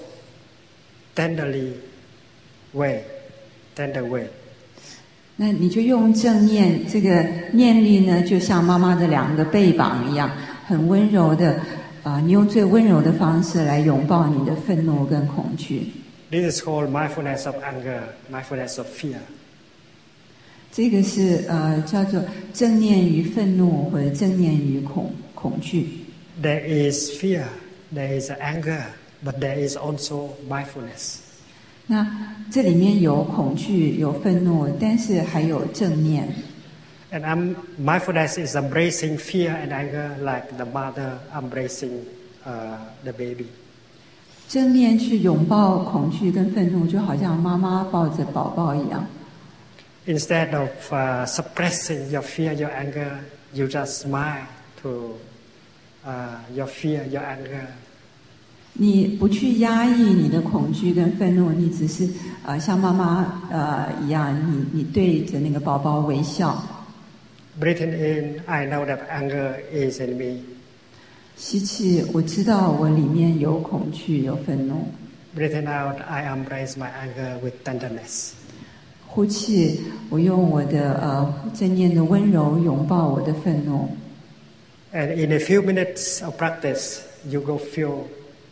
tenderly way, tender way. 那你就用正念，这个念力呢，就像妈妈的两个臂膀一样，很温柔的。啊，你用最温柔的方式来拥抱你的愤怒跟恐惧。 This is called mindfulness of anger, mindfulness of fear. 这个是呃叫做正念于愤怒或者正念于恐恐惧。 There is fear, there is anger, but there is also mindfulness. 那这里面有恐惧，有愤怒，但是还有正念。 And I'm, mindfulness is embracing fear and anger like the mother embracing uh, the baby. 正面去拥抱恐惧跟愤怒，就好像妈妈抱着宝宝一样。 Instead of uh, suppressing your fear, your anger, you just smile to uh, your fear, your anger. 你不去压抑你的恐惧跟愤怒，你只是呃像妈妈呃一样，你你对着那个宝宝微笑。 Breathing in, I know that anger is in me. 吸气，我知道我里面有恐惧，有愤怒。 Breathing out, I embrace my anger with tenderness. 呼气，我用我的呃正念的温柔拥抱我的愤怒。 And in a few minutes of practice, you will feel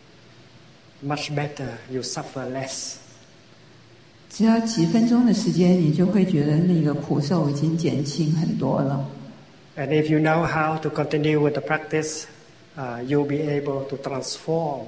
much better. You suffer less. 只要几分钟的时间，你就会觉得那个苦受已经减轻很多了。 And if you know how to continue with the practice, uh, you'll be able to transform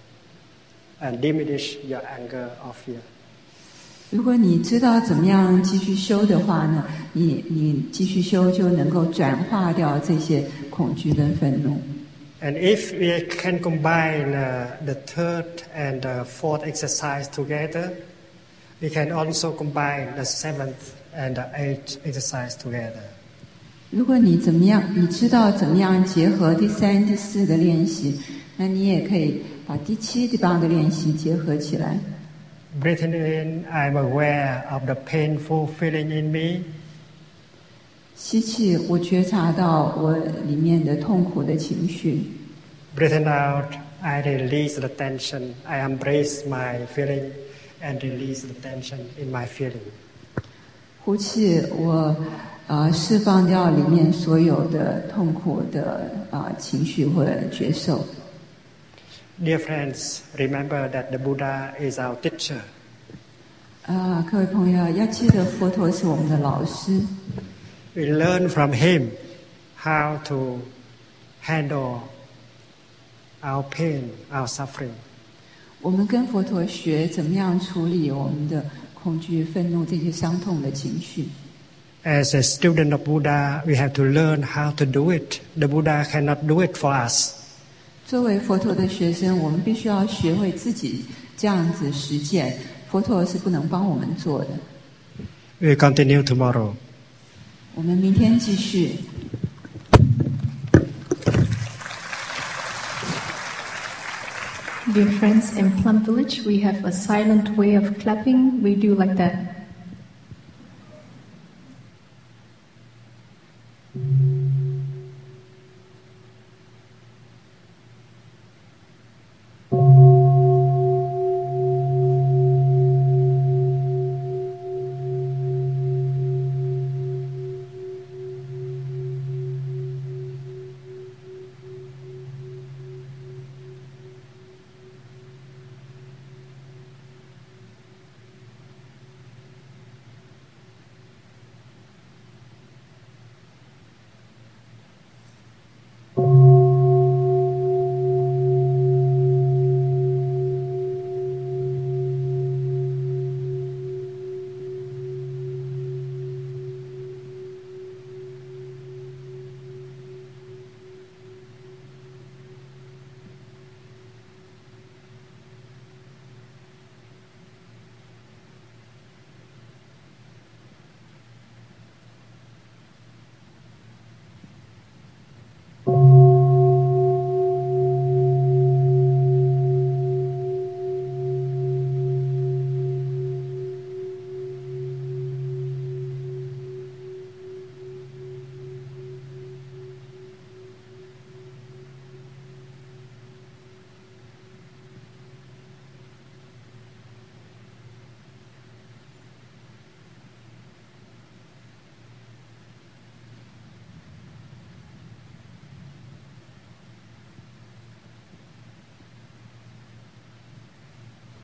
and diminish your anger or fear. 如果你知道怎么样继续修的话呢，你你继续修就能够转化掉这些恐惧跟愤怒。 And if we can combine uh, the third and the fourth exercise together, we can also combine the seventh and the eighth exercise together. 如果你怎么样，你知道怎么样结合第三、第四的练习，那你也可以把第七、第八的练习结合起来。 Breathing in, I'm aware of the painful feeling in me. 吸气，我觉察到我里面的痛苦的情绪。 Breathing out, I release the tension. I embrace my feeling and release the tension in my feeling. 呼气，我呃释放掉里面所有的痛苦的啊、呃、情绪或者觉受。 Dear friends, remember that the Buddha is our teacher. 啊、呃，各位朋友要记得，佛陀是我们的老师。 We learn from him how to handle our pain, our suffering. 我们跟佛陀学怎么样处理我们的恐惧、愤怒这些伤痛的情绪。 As a student of Buddha, we have to learn how to do it. The Buddha cannot do it for us. 作为佛陀的学生，我们必须要学会自己这样子实践。佛陀是不能帮我们做的。 We continue tomorrow. 我们明天继续。 Dear friends, in Plum Village, we have a silent way of clapping. We do like that.